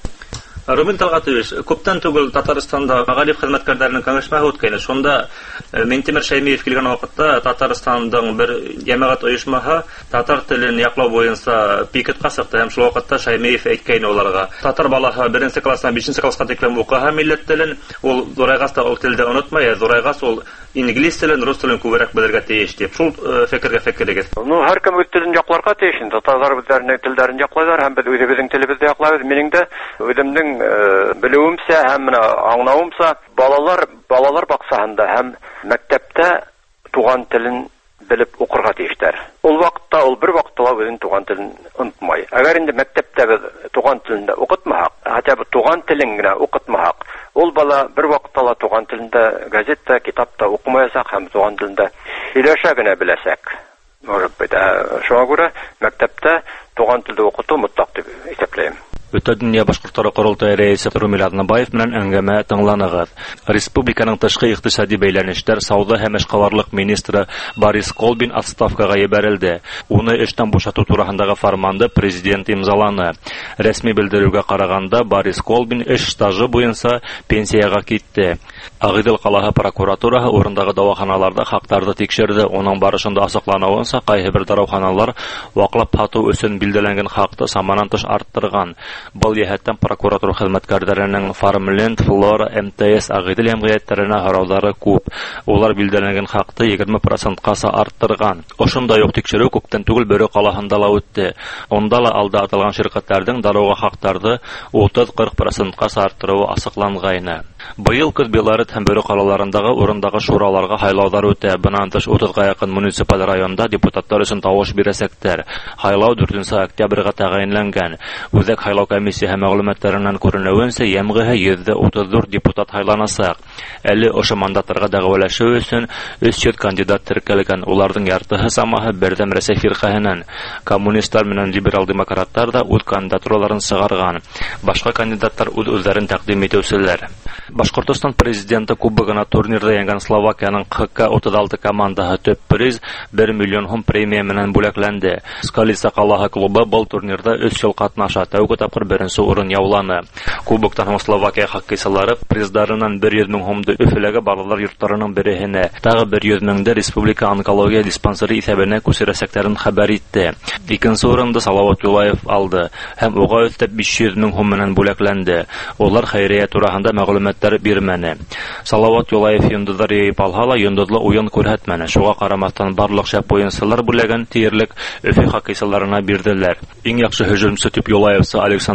Рамил Талгатович, күптән түгел Татарстанда мәгариф хезмәткәрләренең кәңәшмәсе үткән. Шунда Минтимер Шәймиев килгән вакытта Татарстанның бер җәмәгать оешмаһы татар телен яклау буенча пикетка чыкты. Һәм шул вакытта Шәймиев әйткән уларга: татар балаһы 1 класстан 5 класска тиклем укыга милләт телен, ул зурайгас та ул телдә онытмый, зурайгас ул инглиз телен, рус телен күбрәк белергә тиеш дип. Шул фикергә фикерегез. Һәр кем үз телен якларга тиеш. Татарлар үзләренең телләрен яклайлар һәм без үзебезнең телебезне яклабыз. Минем дә үземнең белүемсә һәм аңлавымса балалар баксаһында һәм мәктәптә туган телен белеп укырга тиештәр. Ул вакытта бер вакытта үзенең туган телен онытмай. Әгәр инде мәктәптә без туган телендә укытмаһак, хәтта туган телен генә укытмаһак, ул бала бер вакытта туган телендә газетта, китапта укымаячак һәм туган телендә сөйләшә генә беләсәк. Может быть, шуңа күрә мәктәптә туган телдә укыту мотлак дип исәпләйм. Бөтендөнья башкортлары курултайы рәисе Румил Атнабаев белән әңгәмә тыңланыгыз. Республиканың тышкы икътисади бәйләнешләр, сауда һәм эшкуарлык министры Борис Колбин отставкага җибәрелде. Уны эштән бушату турысындагы фарманды президент имзаланы. Рәсми белдерүгә караганда, Борис Колбин эш стажы буенча пенсияга китте. Агыйдел калаһы прокуратураһы урындагы дәваханаларда хактарды тикшерде. Уның барышында ачыклануынча, кайһы бер дәваханалар ваклап һату өчен билдәләнгән хакты саманан тыш арттырган. Был яһәттән прокуратура хезмәткәрләренең Farmland, Flora, МТС агыйдел җәмгыятьләренә һораулары күп. Улар билдәләнгән хакты 20%-ка арттырган. Ошонда юк тикшерү күптән түгел Бөрө калаһында ла үтте. Онда ла алда аталган şirketләрнең даруга хактарды 30-40%-ка арттыруы ачыклангайны. Быел көз Белорет һәм Бөрө калаларындагы урындагы шураларга хайлаулар үтә. Бунан тыш 30-га якын муниципаль районда депутаттар өчен тавыш бирәсәктер. Хайлау 4 октябрьгә тәгаенләнгән. Үзәк хайлау комиссияһы мәгълүматларыннан күренүенчә, ямгыһы 134 депутат хайланасак. Әле ошо мандаттарга дәгъвалашу өчен 300 кандидат теркәлгән. Уларның яртыһы самаһы Бердәм Рәсәй фиркаһеннән. Коммунистлар менән либерал-демократлар да үз кандидатураларын чыгарган. Башка кандидаттар үзләрен тәкъдим итүчеләр. Башкортстан президенты кубогына турнирда яңган Словакияның КК-36 командаһы төп приз 1 миллион сум премия менән бүләкләнде. Скалица калаһы клубы был турнирда 3 ел катнаша. Тәүге тапкыр 1-нче урын яуланы. Кубоктан Словакия хоккейчылары призларыннан 100 мең сумды Өфөләге балалар йортларының беренә, тагы 100 меңдә республика онкология диспансеры исәбенә күчерәсәкләрен хәбәр итте. Икенче урынды Салават Юлаев алды һәм уга өстәп 500 мең сум менән бүләкләнде. Улар хәйрия турында мәгълүматлар бирмәне. Салават Юлаев йондызлар яйып алһа ла, йондызлы уен күрһәтмәне. Шуңа карамастан барлык шәп уенчылар бүләген тиерлек Өфө хоккейчыларына бирделәр. Иң яхшы һөҗүмче дип Юлаевсы Александр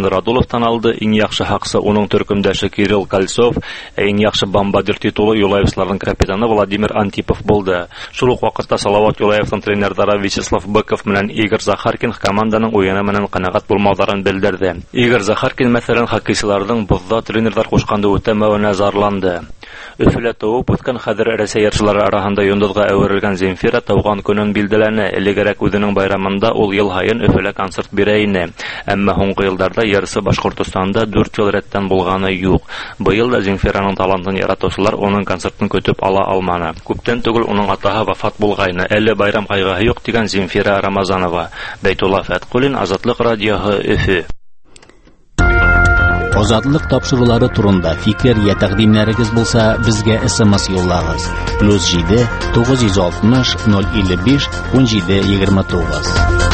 Александр Радуловтан алды, иң яхшы хаксы уның төркемдәше Кирилл Кольцов, иң яхшы бомбардир титулы Юлаевларның капитаны Владимир Антипов булды. Шул ук вакытта Салават Юлаевның тренерлары Вячеслав Быков менән Игорь Захаркин команданың уены менән канагать булмауларын белдерде. Игорь Захаркин мәсәлән хоккейчыларның бозда тренерлар кушканда үтәмәвенә зарланды. Өфөлә туып үткән хәзер Россия ярышлары арасында йондызга әверелгән Земфира тауган көнен билдәләне. Элегәрәк үзенең байрамында ул ел һайын Өфөлә концерт бирә иде. Әмма һуңгы елларда ярысы Башкортостанда 4 ел рәттән булганы юк. Быел да Земфираның талантын яратучылар оның концертын көтеп ала алманы. Күптән түгел уның атаһы вафат булгайны. Әле байрам кайгыһы юк дигән Земфира Рамазанова. Бәйтулла Фәткулин, Азатлык радиоһы, Өфө. Азатлык тапшырулары турында фикер я тәкъдимнәрегез булса, безгә SMS юллагыз. +7 960 055 1729.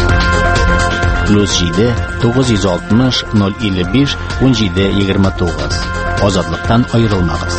+7 960 055 1729. Азатлыктан аерылмагыз.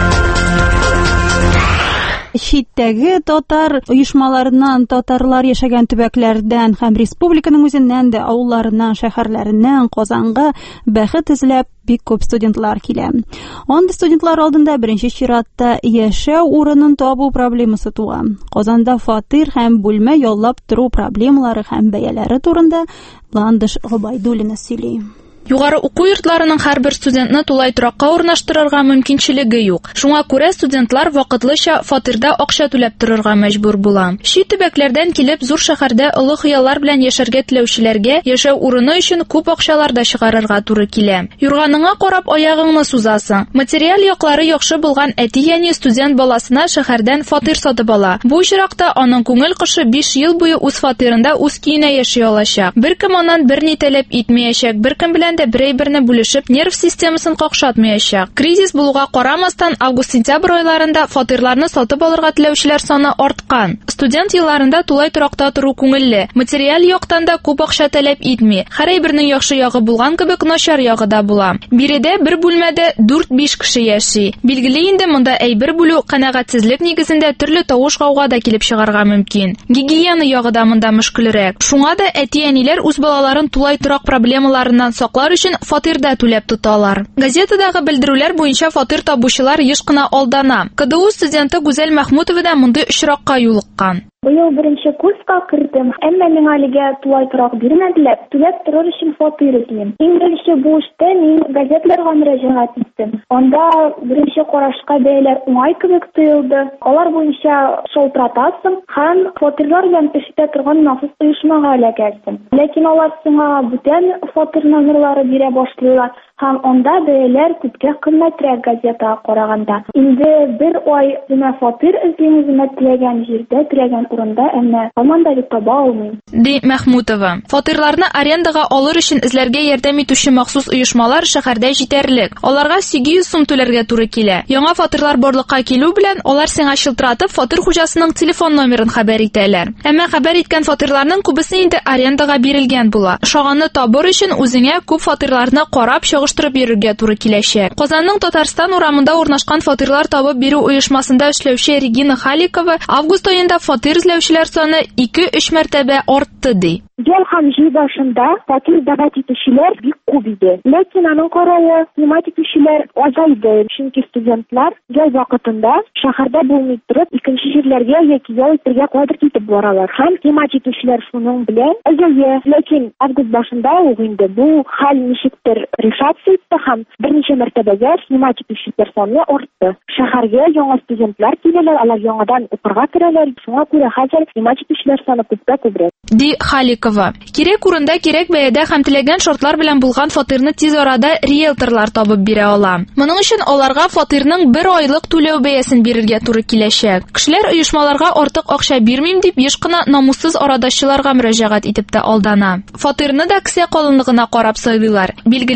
Читтәге татар оешмаларыннан, татарлар яшәгән төбәкләрдән һәм республиканың үзеннән дә авылларыннан, шәһәрләреннән Казанга бәхет эзләп бик күп студентлар килә. Андый студентлар алдында беренче чиратта яшәү урынын табу проблемасы туа. Казанда фатир һәм бүлмә яллап тору проблемалары һәм бәяләре турында Ландыш Гобайдуллина сөйли. Югары уку йортларының һәрбер студентны тулай торакка урнаштырырга мөмкинчелеге юк. Шуңа күрә студентлар вакытлыча фатирда акча түләп торырга мәҗбүр була. Чит төбәкләрдән килеп зур шәһәрдә олы хыяллар белән яшәргә теләүчеләргә яшәү урыны өчен күп акчалар да чыгарырга туры килә. Юрганыңа карап аягыңны сузасың. Материаль яклары яхшы булган әти-әни студент баласына шәһәрдән фатир сатып ала. Бу очракта аның күңел кошы 5 ел буе үз фатирында үз көенә яши алачак. Беркем аннан берни таләп итмәячәк, беркем белән берәй-берне бүлешеп, нерв системасын какшатмаячак. Кризис булуга карамастан, август-сентябрь айларында фатирларны сатып алырга теләүчеләр саны арткан. Студент елларында тулай торакта туру күңелле. Материаль яктан да күп акча таләп итми. Һәрбернең яхшы ягы булган кебек, начар ягы да була. Биредә бер бүлмәдә 4-5 кеше яши. Билгеле инде монда әйбер бүлү канәгатьсезлек нигезендә төрле тавыш-гауга да килеп чыгарга мөмкин. Гигиена ягы да монда мөшкелрәк. Шуңа да әти-әниләр үз балаларын тулай торак проблемаларыннан саклар өчен фатирда түләп тоталар. Газетадагы белдерүләр буенча фатир табучылар еш кына алдана. КДУ студенты Гүзәл Мәхмүтова да мондый очракка юлыккан. Быел беренче курска кирдем, әмма миңа әлегә тулай торак бирмәделәр. Түләп торыр өчен фатир эзлим. Иң беренче бу эштә мин газетларга мөрәҗәгать иттем. Анда беренче карашка бәяләр уңай кебек тоелды. Алар буенча шалтыратасың һәм фатирлар белән эштә торган махсус оешмага эләгәсең. Ләкин алар сиңа бүтән фатир номерлары бирә башлыйлар. Һәм анда бәяләр күпкә кыйммәтрәк газетага караганда. Инде бер ай гына фатир эзлим, үземә теләгән җирдә, теләгән урында, әмма һаман да таба алмыйм. Ди Мәхмүтова. Фатирларны арендага алыр өчен эзләргә ярдәм итүче махсус оешмалар шәһәрдә җитәрлек. Аларга 800 сум түләргә туры килә. Яңа фатирлар барлыкка килү белән, алар сиңа шылтыратып фатир хуҗасының телефон номерын хәбәр итәләр. Әмма хәбәр иткән фатирларның күбесе инде арендага бирелгән була. Шаганны табыр өчен үзеңә күп фатирларны карап чыгыштырып йөрергә туры киләчәк. Казанның Татарстан урамында урнашкан фатирлар табып бирү оешмасында эшләүче Регина Халикова август аенда фатир эзләүчеләр саны 2-3 мәртәбә артты ди. Гел һәм җәй башында фатир дәват итүчеләр бик күп иде. Ләкин аның каравы снимать итүчеләр азайды. Чөнки студентлар җәй вакытында шәһәрдә булмый торып, икенче җирләргә яки ял итәргә кадәр китеп баралар. Һәм снимать итүчеләр шуның белән азая. Ләкин август башында ук инде бу хәл ничектер решация итте һәм берничә мәртәбәгә снимать итүчеләр саны артты. Шәһәргә яңа студентлар киләләр, алар яңадан укырга керәләр. Шуңа күрә хәзер снимать итүчеләр саны күпкә күбрәк. Ди Халикова. Кирәк урында, кирәк бәядә һәм теләгән шартлар белән булган фатирны тиз арада риэлторлар табып бирә ала. Моның өчен аларга фатирның 1 айлык түләү бәясен бирергә туры киләчәк. Кешеләр оешмаларга артык акча бирмим дип еш кына намуссыз арадашчыларга мөрәҗәгать итеп тә алдана. Фатирны да кесә калынлыгына карап сайлыйлар. Билгеле, шәһәр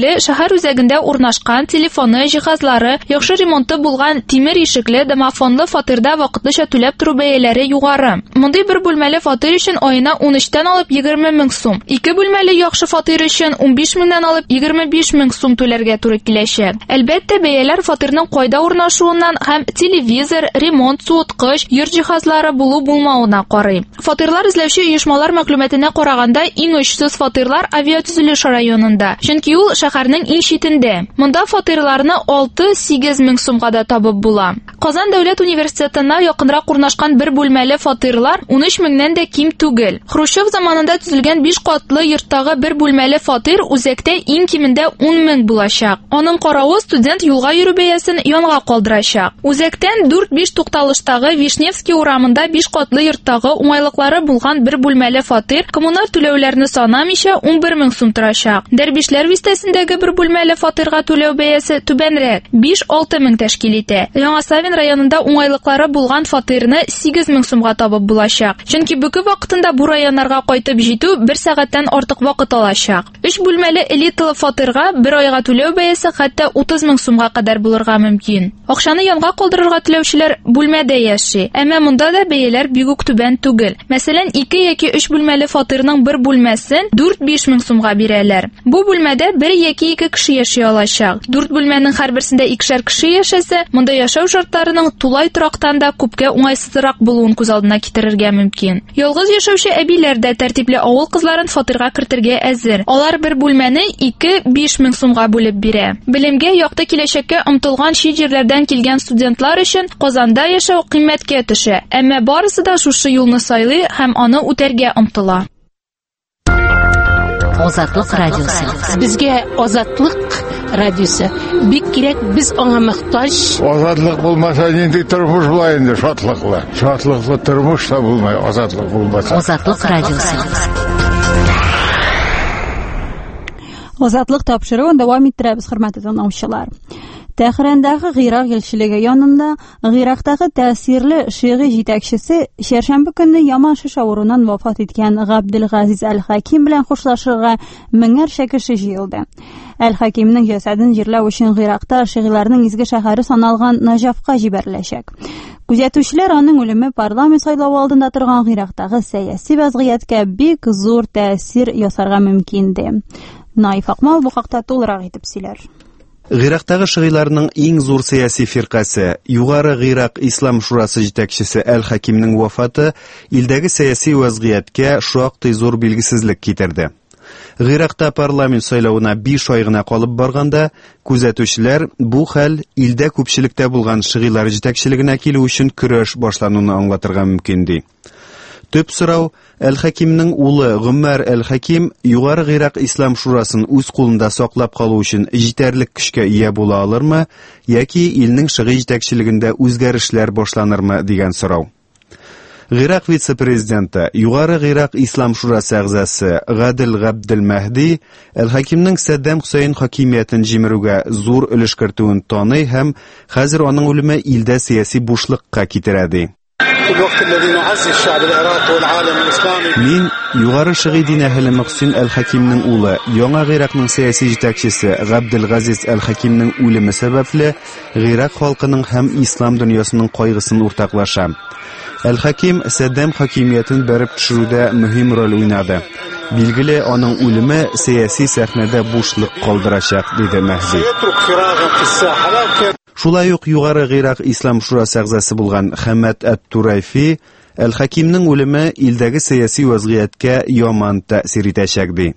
фатирлар үзәгендә урнашкан, телефоны, җиһазлары, яхшы ремонты булган тимер ишекле, домофонлы фатирда вакытлыча түләп тору бәяләре югары. Мондый бер бүлмәле фатир өчен аена 13 алып 20 мең сум, 2 бүлмәле яхшы фатир өчен 15 меңнән алып 25 мең сум түләргә туры киләчәк. Әлбәттә, бәяләр фатирның кайда урнашуыннан һәм телевизор, ремонт, суыткыч, йорт җиһазлары булу-булмавына карый. Фатирлар эзләүче оешмалар мәгълүматына караганда, иң очсыз фатирлар Авиатөзелеш районында, чөнки ул шәһәрнең иң читендә. Монда фатирларны 6-8 мең сумга да табып була. Казан дәүләт университетына якынрак урнашкан бер бүлмәле фатирлар 13 меңнән дә ким түгел. Хрущев заманында төзелгән 5 катлы йорттагы бер бүлмәле фатир үзәктә иң кимендә 10 мең булачак. Аның каравы студент юлга йөрү бәясен янга калдырачак. Үзәктән 4-5 тукталыштагы Вишневский урамында 5 катлы йорттагы уңайлыклары булган бер бүлмәле фатир коммуналь түләүләрне санамыйча 11 мең сум торачак. Дәрбишләр бистәсендәге бер бүлмәле фатирга түләү бәясе түбәнрәк 5-6 мең тәшкил итә. Яңа Савин районында уңайлыклары булган фатирны 8 мең сумга табып булачак. Чөнки бүке вакытында бу районнарга кайтып җитү 1 сәгатьтән артык вакыт алачак. 3 бүлмәле элиталы фатирга бер айга түләү бәясе хәтта 30 мең сумга кадәр булырга мөмкин. Акчаны янга калдырырга теләүчеләр бүлмәдә яши, әмма монда да бәяләр бик үк түбән түгел. Мәсәлән, 2 яки 3 бүлмәле фатирның бер бүлмәсен 4-5 мең сумга бирәләр. Бу бүлмәдә 1 яки 2 кеше яши алачак. 4 бүлмәнең һәрберсендә 2 кеше яшәсә, монда яшәү шартларының тулай торактан да күпкә уңайсызрак булуын күз алдына китерергә мөмкин. Ялгыз яшәүче әбиләр дә тәртипле авыл кызларын фатирга кертергә әзер. Алар бер бүлмәне 2-5 мең сумга бүлеп бирә. Белемгә, якты киләчәккә омтылган чит җирләрдән килгән студентлар өчен Казанда яшәү кыйммәткә төшә. Әмма барысы да шушы юлны сайлый һәм аны үтәргә омтыла. Азатлык радиосы. Безгә Азатлык радиосы бик кирәк, без аңа мохтаҗ. Азатлык булмаса, нинди тормыш була инде, шатлыклы. Шатлыклы тормыш та булмай, азатлык булмаса. Азатлык радиосы. Азатлык тапшыруын дәвам иттерәбез, хөрмәтле тыңлаучылар. Тәһрандагы Гыйрак елчилеге янында Гыйрактагы тәэсирле шигъри җитәкчесе шәршәмбе көнне яман шиш авыруыннан вафат иткән Габделгазиз Әл-Хаким белән хушлашырга меңнәрчә кеше җыелды. Әл-Хакимның җәсәден җирләү өчен Гыйракта шигыләрнең изге шәһәре саналган Наҗафка җибәреләчәк. Күзәтүчеләр аның үлеме парламент сайлавы алдында торган Гыйрактагы сәяси вазгыятькә бик зур тәэсир ясарга мөмкин ди. Наиф Акмал бу хакта тулырак итеп сөйләр. Гыйрактагы шигыләрнең иң зур сәяси фиркасы, Югары Гыйрак Ислам шурасы җитәкчесе Әл-Хакимның вафаты илдәге сәяси вазгыятькә шактый зур билгесезлек китерде. Гыйракта парламент сайлавына 5 ай гына калып барганда, күзәтүчеләр бу хәл илдә күпчелектә булган шигыләр җитәкчелегенә килү өчен көрәш башлануны аңлатырга мөмкин ди. Төп сорау, Әл-Хакимның улы Гомәр Әл-Хаким Югары Гыйрак Ислам шурасын үз кулында саклап калу өчен җитәрлек көчкә ия була алырмы, яки илнең шигъри җитәкчелегендә үзгәрешләр башланырмы дигән сорау. Гыйрак вице-президенты, Югары Гыйрак Ислам шурасы әгъзасы Гадел Габделмәһди Әл-Хакимның Саддам Хусейн хакимиятен җимерүгә зур өлеш кертүен таный һәм хәзер аның үлеме илдә сәяси бушлыкка китерә ди. Мин Югары шигъри дин әһле Мөхсин Әл-Хакимның улы, яңа Гыйракның сәяси җитәкчесе Габделгазиз Әл-Хакимның үлеме сәбәпле Гыйрак халкының һәм ислам дөньясының кайгысын уртаклаша. Әл-Хаким Саддам хакимиятен бәреп төшерүдә мөһим роль уйнады. Билгеле, аның үлеме сәяси сәхнәдә бушлык калдырачак, диде Мәһди. Шулай ук Югары Гыйрак Ислам шурасы әгъзасы булган Хәмәд Әт-Турайфи Әл-Хакимның үлеме илдәге сәяси вазгыятькә яман тәэсир итәчәк ди.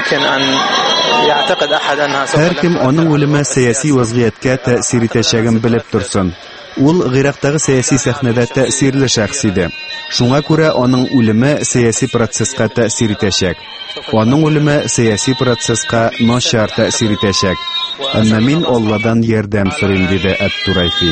Һәркем аның үлеме сәяси вазгыятькә тәэсир итәчәген белеп торсын. Ул Гыйрактагы сәяси сәхнәдә тәэсирле шәхс иде. Шуңа күрә аның үлеме сәяси процесска тәэсир итәчәк. Аның үлеме сәяси процесска начар тәэсир итәчәк. Әмма мин Алладан ярдәм сорыйм, диде Әт-Турайфи.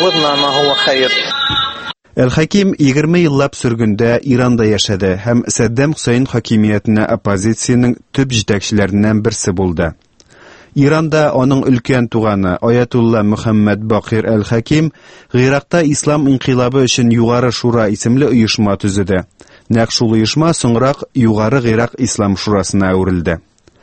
Әл-Хаким 20 еллап сөргендә Иранда яшәде һәм Саддам Хусейн хакимиятенә оппозициянең төп җитәкчеләреннән берсе булды. Иранда аның өлкән туганы Аятулла Мөхәммәд Бакир Әл-Хаким Гыйракта ислам инкыйлабы өчен Югары шура исемле оешма төзеде. Нәкъ шул оешма соңрак Югары Гыйрак Ислам шурасына әверелде.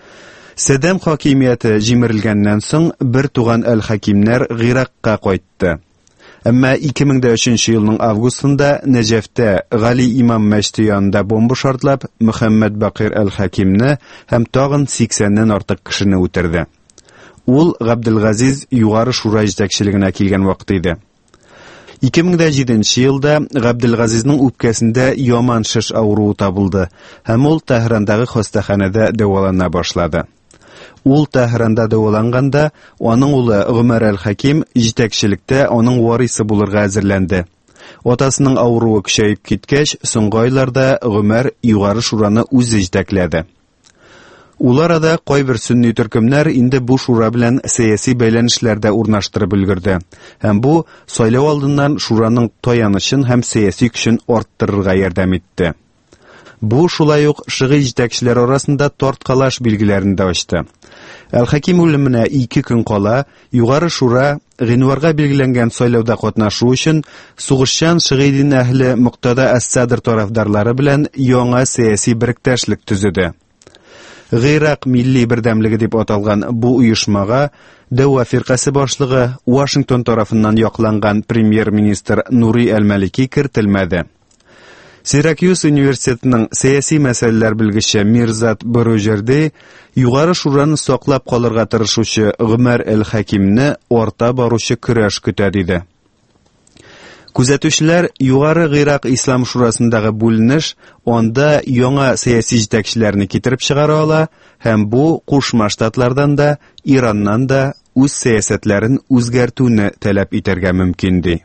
Сәдәм хакимияте җимерелгәннән соң бер туган әл-Хакимнәр Гыйракка кайтты. Әмма 2003 елның августында Нәҗәфтә Гали имам мәчете янында бомба шартлап Мөхәммәд Бакир әл-Хакимне һәм тагын 80-нән артык кешене үтерде. Ул Габделгазиз югары шура җитәкчелегенә килгән вакыт иде. 2007 елда Габделгазизның үпкәсендә яман шеш авыруы табылды һәм ул Тәһрандагы хастаханәдә дәвалана башлады. Ул Тәһранда дәваланганда, аның улы Гомәр әл-Хаким җитәкчелектә аның варисы булырга әзерләнде. Атасының авыруы көчәеп киткәч, соңгы айларда Гомәр югары шураны үзе җитәкләде. Ул арада кайбер сөнни төркемнәр инде бу шура белән сәяси бәйләнешләрдә урнаштырып өлгерде. Һәм бу сайлау алдыннан шураның таянычын һәм сәяси көчен арттырырга ярдәм итте. Бу шулай ук шыгый җитәкчеләр арасында тарткалаш билгеләрен дә ачты. Әл-Хаким үлеменә 2 көн кала, югары шура гыйнварга билгеләнгән сайлауда катнашу өчен сугышчан шыгый дин әһле Муктада әс-Садр тарафдарлары белән яңа сәяси беректәшлек төзеде. Гыйрак милли бердәмлеге дип аталган бу оешмага Дәва фиркасы башлыгы Вашингтон тарафыннан якланган премьер-министр Нури әл-Малики кертелмәде. Сиракьюс университетының сәяси мәсьәләләр белгече Мирзат Боружерди югары шураны саклап калырга тырышучы Гомәр әл-Хакимне орта баручы көрәш көтә диде. Күзәтүчеләр югары Гыйрак Ислам шурасындагы бүленеш анда яңа сәяси җитәкчеләрне китереп чыгара ала һәм бу Кушма Штатлардан да, Ираннан да үз сәясәтләрен үзгәртүне таләп итәргә мөмкин ди.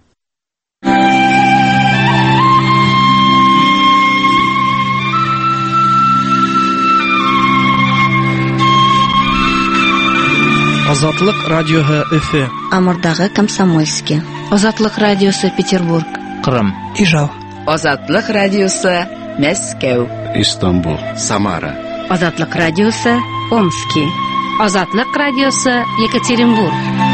Азатлык радиоһы Өфе. Амурдагы Комсомольский. Азатлык радиосы Петербург. Кырым. Ижау. Азатлык радиосы Мәскәү. Истанбул. Самара. Азатлык радиосы Омский. Азатлык радиосы Екатеринбург.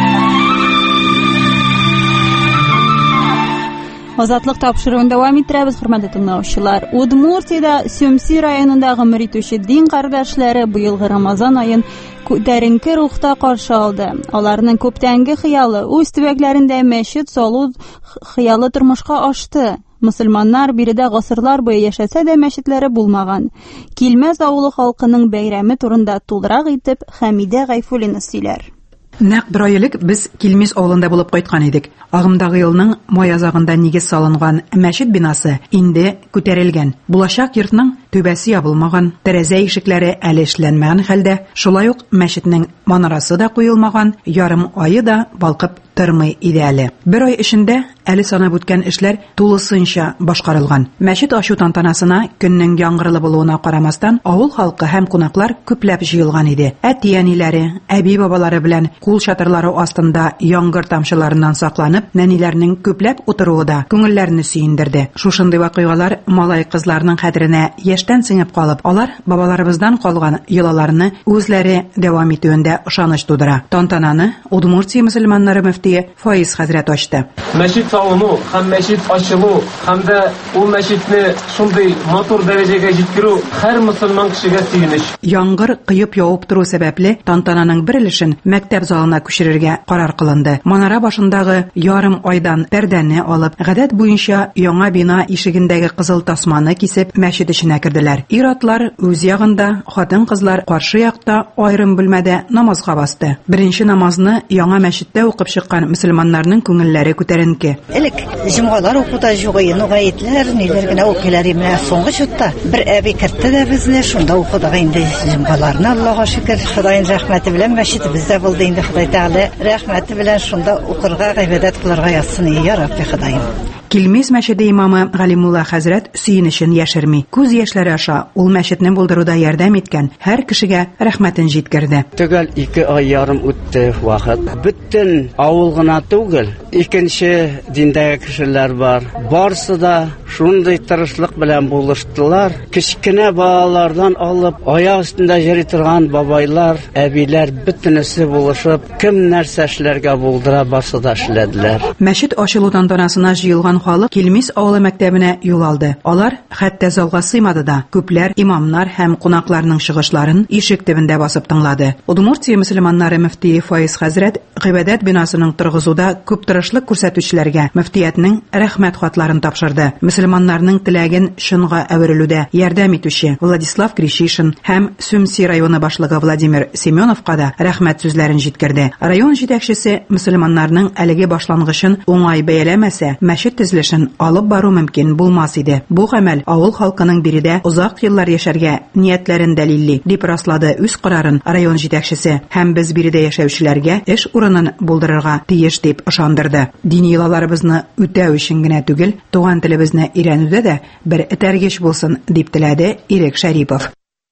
Азатлык тапшыруын дәвам иттерәбез, хөрмәтле тыңлаучылар. Удмуртиядә Сөмси районында гомер итүче дин кардәшләре быелгы Рамазан аен күтәренке рухта каршы алды. Аларның күптәнге хыялы үз төбәкләрендә мәчет салу хыялы тормышка ашты. Мөселманнар биредә гасырлар буе яшәсә дә мәчетләре булмаган. Килмәс авылы халкының бәйрәме турында тулырак итеп Хәмидә Гайфуллина сөйләр. Нәкъ бер ай элек без Килмес авылында булып кайткан идек. Агымдагы елның май азагында нигез салынган мәчет бинасы инде күтәрелгән. Булачак йортның төбәсе ябылмаган, тәрәзә ишекләре әле эшләнмәгән хәлдә, шулай ук мәчетнең манарасы да куелмаган, ярым айы да балкып тормый иде әле. Бер ай эчендә әле санап үткән эшләр тулысынча башкарылган. Мәчет ачу тантанасына көннең яңгырлы булуына карамастан, авыл халкы һәм кунаклар күпләп җыелган иде. Әти-әниләре, әби-бабалары белән кул чатырлары астында яңгыр тамчыларыннан сакланып, нәниләрнең күпләп утыруы да күңелләрне сөендерде. Шушындый вакыйгалар малай кызларның хәтеренә яшьтән сеңеп калып, алар бабаларыбыздан калган йолаларны үзләре дәвам итүендә ышаныч тудыра. Тантананы Удмуртия мөселманнары мөфтие Фаиз хәзрәт ачты. Мәчет салыну һәм мәчет ачылу һәм дә ул мәчетне шундый матур дәрәҗәгә җиткерү һәр мөселман кешегә сөенеч. Яңгыр кыеп явып туру сәбәпле тантананың бер өлешен мәктәп залына күчерергә карар кылынды. Манара башындагы ярым айдан пәрдәне алып, гадәт буенча яңа бина ишегендәге кызыл тасманы кисеп мәчет эченә керделәр. Ир-атлар үз ягында, хатын-кызлар каршы якта аерым бүлмәдә намазга басты. Беренче намазны яңа мәчеттә укып чыккан мөселманнарның күңелләре күтәренке. Элек җомгалар укуда югыйны гаетләр, ниләр генә укыйлар имә соңгы чутта. Бер әби кертте дә безне шунда укыдык инде җомгаларны, Аллаһка шөкер. Худайның рәхмәте белән мәчетебездә булды инде, Худай Тәгалә рәхмәте белән шунда укырга, гыйбадәт кылырга язсын, я Рабби Худайым. Килмес мәчете имамы Галимулла хәзрәт сөенечен яшерми. Күз яшьләре аша ул мәчетне булдыруда ярдәм иткән һәр кешегә рәхмәтен җиткерде. Төгәл 2 ай ярым үтте вакыт. Бөтен авыл гына түгел, икенче диндәге кешеләр бар. Барысы да шундый тырышлык белән булыштылар. Кичкенә балалардан алып, аяк өстендә йөри торган бабайлар, әбиләр бөтенесе булышып, кем нәрсә эшләргә булдыра барсы да эшләделәр. Мәчет ачылу тантанасына җыелган халык Килмис авылы мәктәбенә юл алды. Алар хәтта залга сыймады да. Күпләр имамнар һәм кунакларның чыгышларын ишек төбендә басып тыңлады. Удмуртия мөселманнары мөфтие Фаиз хәзрәт гыйбадәт бинасының торгызуда күп тырышлык күрсәтүчеләргә мөфтиятның рәхмәт хатларын тапшырды. Мөселманнарның теләген шынга әверелүдә ярдәм итүче Владислав Кришишин һәм Сумси районы башлыгы Владимир Семеновка да рәхмәт сүзләрен җиткерде. Район җитәкчесе мөселманнарның әлеге башлангычын уңай бәяләмәсә, мәчет төзелешен алып бару мөмкин булмас иде. Бу гамәл авыл халкының биредә узак еллар яшәргә ниятләрен дәлилли, дип раслады үз карарын район җитәкчесе һәм без биредә яшәүчеләргә эш урынын булдырырга тиеш дип ышандырды. Дини йолаларыбызны үтәү өчен генә түгел, туган телебезне өйрәнүдә дә бер этәргеч булсын дип теләде Ирек Шәрипов.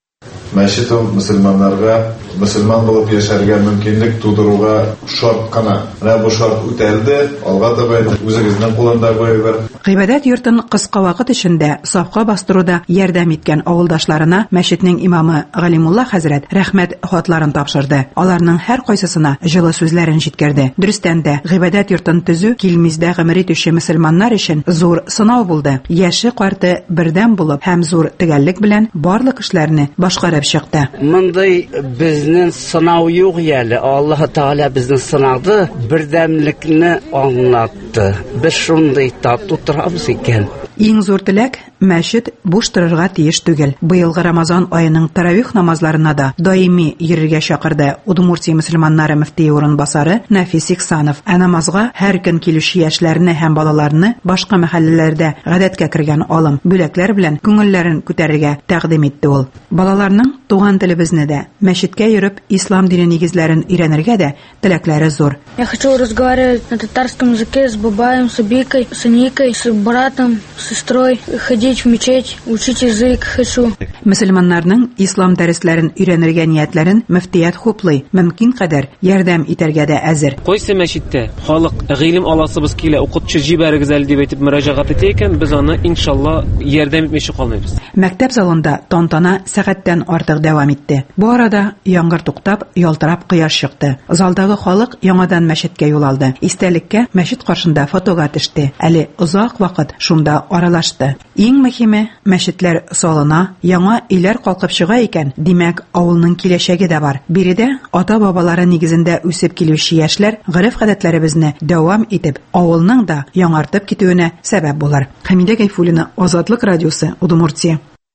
Мәчет мөселманнарга мөселман булып яшәргә мөмкинлек тудыруга шарт кына. Бу шарт үтәлде. Алга таба үзегезнең кулында булыр. Гыйбадәт йортын кыска вакыт эчендә сафка бастыруда ярдәм иткән авылдашларына мәчетнең имамы Галимулла хәзрәт рәхмәт хатларын тапшырды. Аларның һәр кайсысына җылы сүзләрен җиткерде. Дөрестән дә гыйбадәт йортын төзү Килмиздә гомер итүче мөселманнар өчен зур сынау булды. Яше карты бердәм булып һәм зур төгәллек белән барлык эшләрне башкарып чыкты. Мондай безнең сынау юк әле. Аллаһ Таала безне сынады, бердәмлекне аңлатты. Без шундый тату торабыз икән. Иң зур теләк мәчет буш торырга тиеш түгел. Быелгы Рамазан аеның таравих намазларына да даими йөрергә чакырды Удмуртия мөселманнары мөфтие урынбасары Нафис Ихсанов. Намазга һәр көн килүче яшьләрне һәм балаларны башка мәхәлләләрдә гадәткә кергән алым, бүләкләр белән күңелләрен күтәрергә тәкъдим итте ул. Балаларның туган телебезне дә, мәчеткә йөреп ислам дине нигезләрен өйрәнергә дә теләкләре зур. Я хочу разговаривать на татарском языке с бабаем, с Абикой, с Никой, с братом, с сестрой, ходить в мечеть, учить язык хочу. Мөселманнарның ислам дәресләрен өйрәнергә ниятләрен мөфтият хуплый, мөмкин кадәр ярдәм итәргә дә әзер. Кайсы мәчеттә халык гыйлем аласыбыз килә, укытучы җибәрегез әле дип әйтеп мөрәҗәгать итә икән, без аны иншалла ярдәм итмичә калмыйбыз. Мәктәп залында тантана сәгатьтән артык дәвам итте. Бу арада яңгыр туктап, ялтырап кояш чыкты. Залдагы халык яңадан мәчеткә юл алды. Истәлеккә мәчет каршында фотога төште. Әле озак вакыт шунда аралашты. Иң мөһиме, мәчетләр салына, яңа өйләр калкып чыга икән, димәк, авылның киләчәге дә бар. Биредә ата-бабалары нигезендә үсеп килүче яшьләр гырыф-гадәтләребезне дәвам итеп, авылның да яңартып китүенә сәбәп булыр. Хәмидә Гайфуллина, Азатлык радиосы, Удмуртия.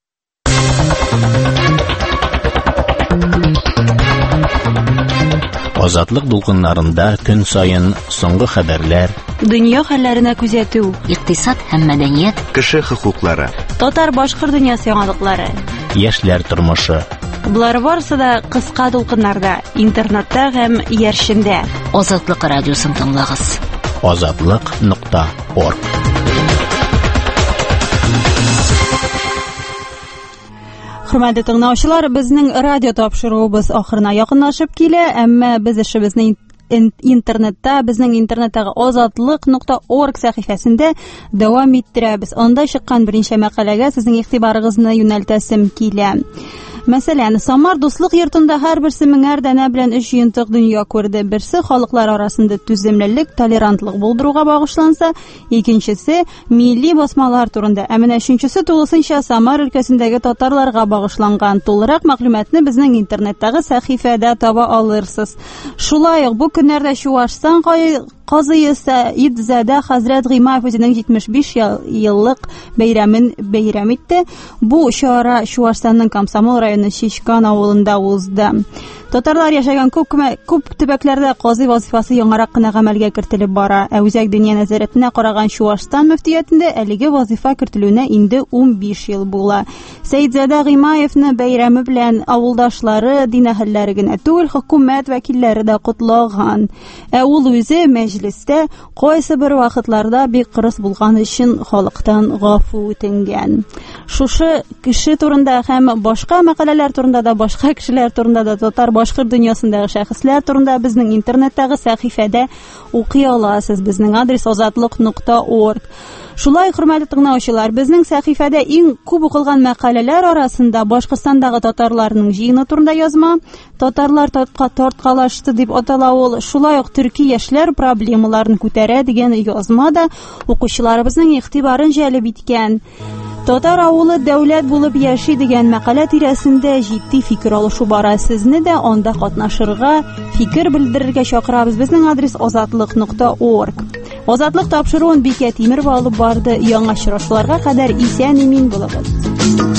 Азатлык дулкыннарында көн сайын соңгы хәбәрләр, дөнья хәлләренә күзәтү, икътисад һәм мәдәният, кеше хокуклары, татар-башкорт дөньясы яңалыклары, яшьләр тормышы. Булар барысы да кыска дулкыннарда, интернетта һәм яршендә. Азатлык радиосын тыңлагыз. Azatlyk.org. Хөрмәтле тыңлаучылар, безнең радио тапшыруыбыз ахырына якынлашып килә, әмма без эшебезне интернетта, безнең интернеттагы azatlyk.org сәхифәсендә дәвам иттерәбез. Анда чыккан беренче мәкаләгә сезнең игътибарыгызны юнәлтәсем килә. Мәсәлән, Самар дуслык йортында һәрберсе меңәр дәнә белән 3 йонтык дөнья күрде. Берсе халыклар арасында түземлелек, толерантлык булдыруга багышланса, икенчесе милли басмалар турында, ә менә өченчесе тулысынча Самар өлкәсендәге татарларга багышланган. Тулырак мәгълүматны безнең интернеттагы сәхифәдә таба алырсыз. Шулай ук бу көннәрдә Чувашстан Казые Саидзадә хәзрәт Гыймаев үзенең 75 еллык бәйрәмен бәйрәм итте. Бу чара Чувашстанның Комсомол районы Чичкан авылында узды. Татарлар яшәгән күп төбәкләрдә казый вазифасы яңарак кына гамәлгә кертелеп бара. Ә үзәк дөнья нәзарәтенә караган Чувашстан мөфтиятендә әлеге вазифа кертелүенә инде 15 ел була. Саидзада Гыймаевны бәйрәме белән авылдашлары, дин әһелләре генә түгел, хөкүмәт вәкилләре дә кутлаган. Ә ул үзе мәҗлестә кайсы бер вакытларда бик кырыс булган өчен халыктан гафу үтенгән. Шушы кеше турында һәм башка мәкаләләр турында да, башка кешеләр турында да, татар башкорт дөньясындагы шәхесләр турында безнең интернеттагы сәхифәдә укый аласыз. Безнең адрес озатлык.org. Шулай, хөрмәтле тыңлаучылар, безнең сәхифәдә иң күп укылган мәкаләләр арасында Башкортстандагы татарларның җыены турында язма, татарлар тарткалашты дип атала ул, шулай ук төрки яшьләр проблемаларын күтәрә дигән язма да укучыларыбызның игътибарын җәлеп иткән. Татар авылы дәүләт булып яши дигән мәкалә тирәсендә җитди фикер алышу бара. Сезне дә анда катнашырга, фикер белдерергә чакырабыз. Безнең адрес озатлык.org. Озатлык тапшыруын Бикә Тимерова алып барды. Яңа очрашуларга кадәр исән-имин булыгыз.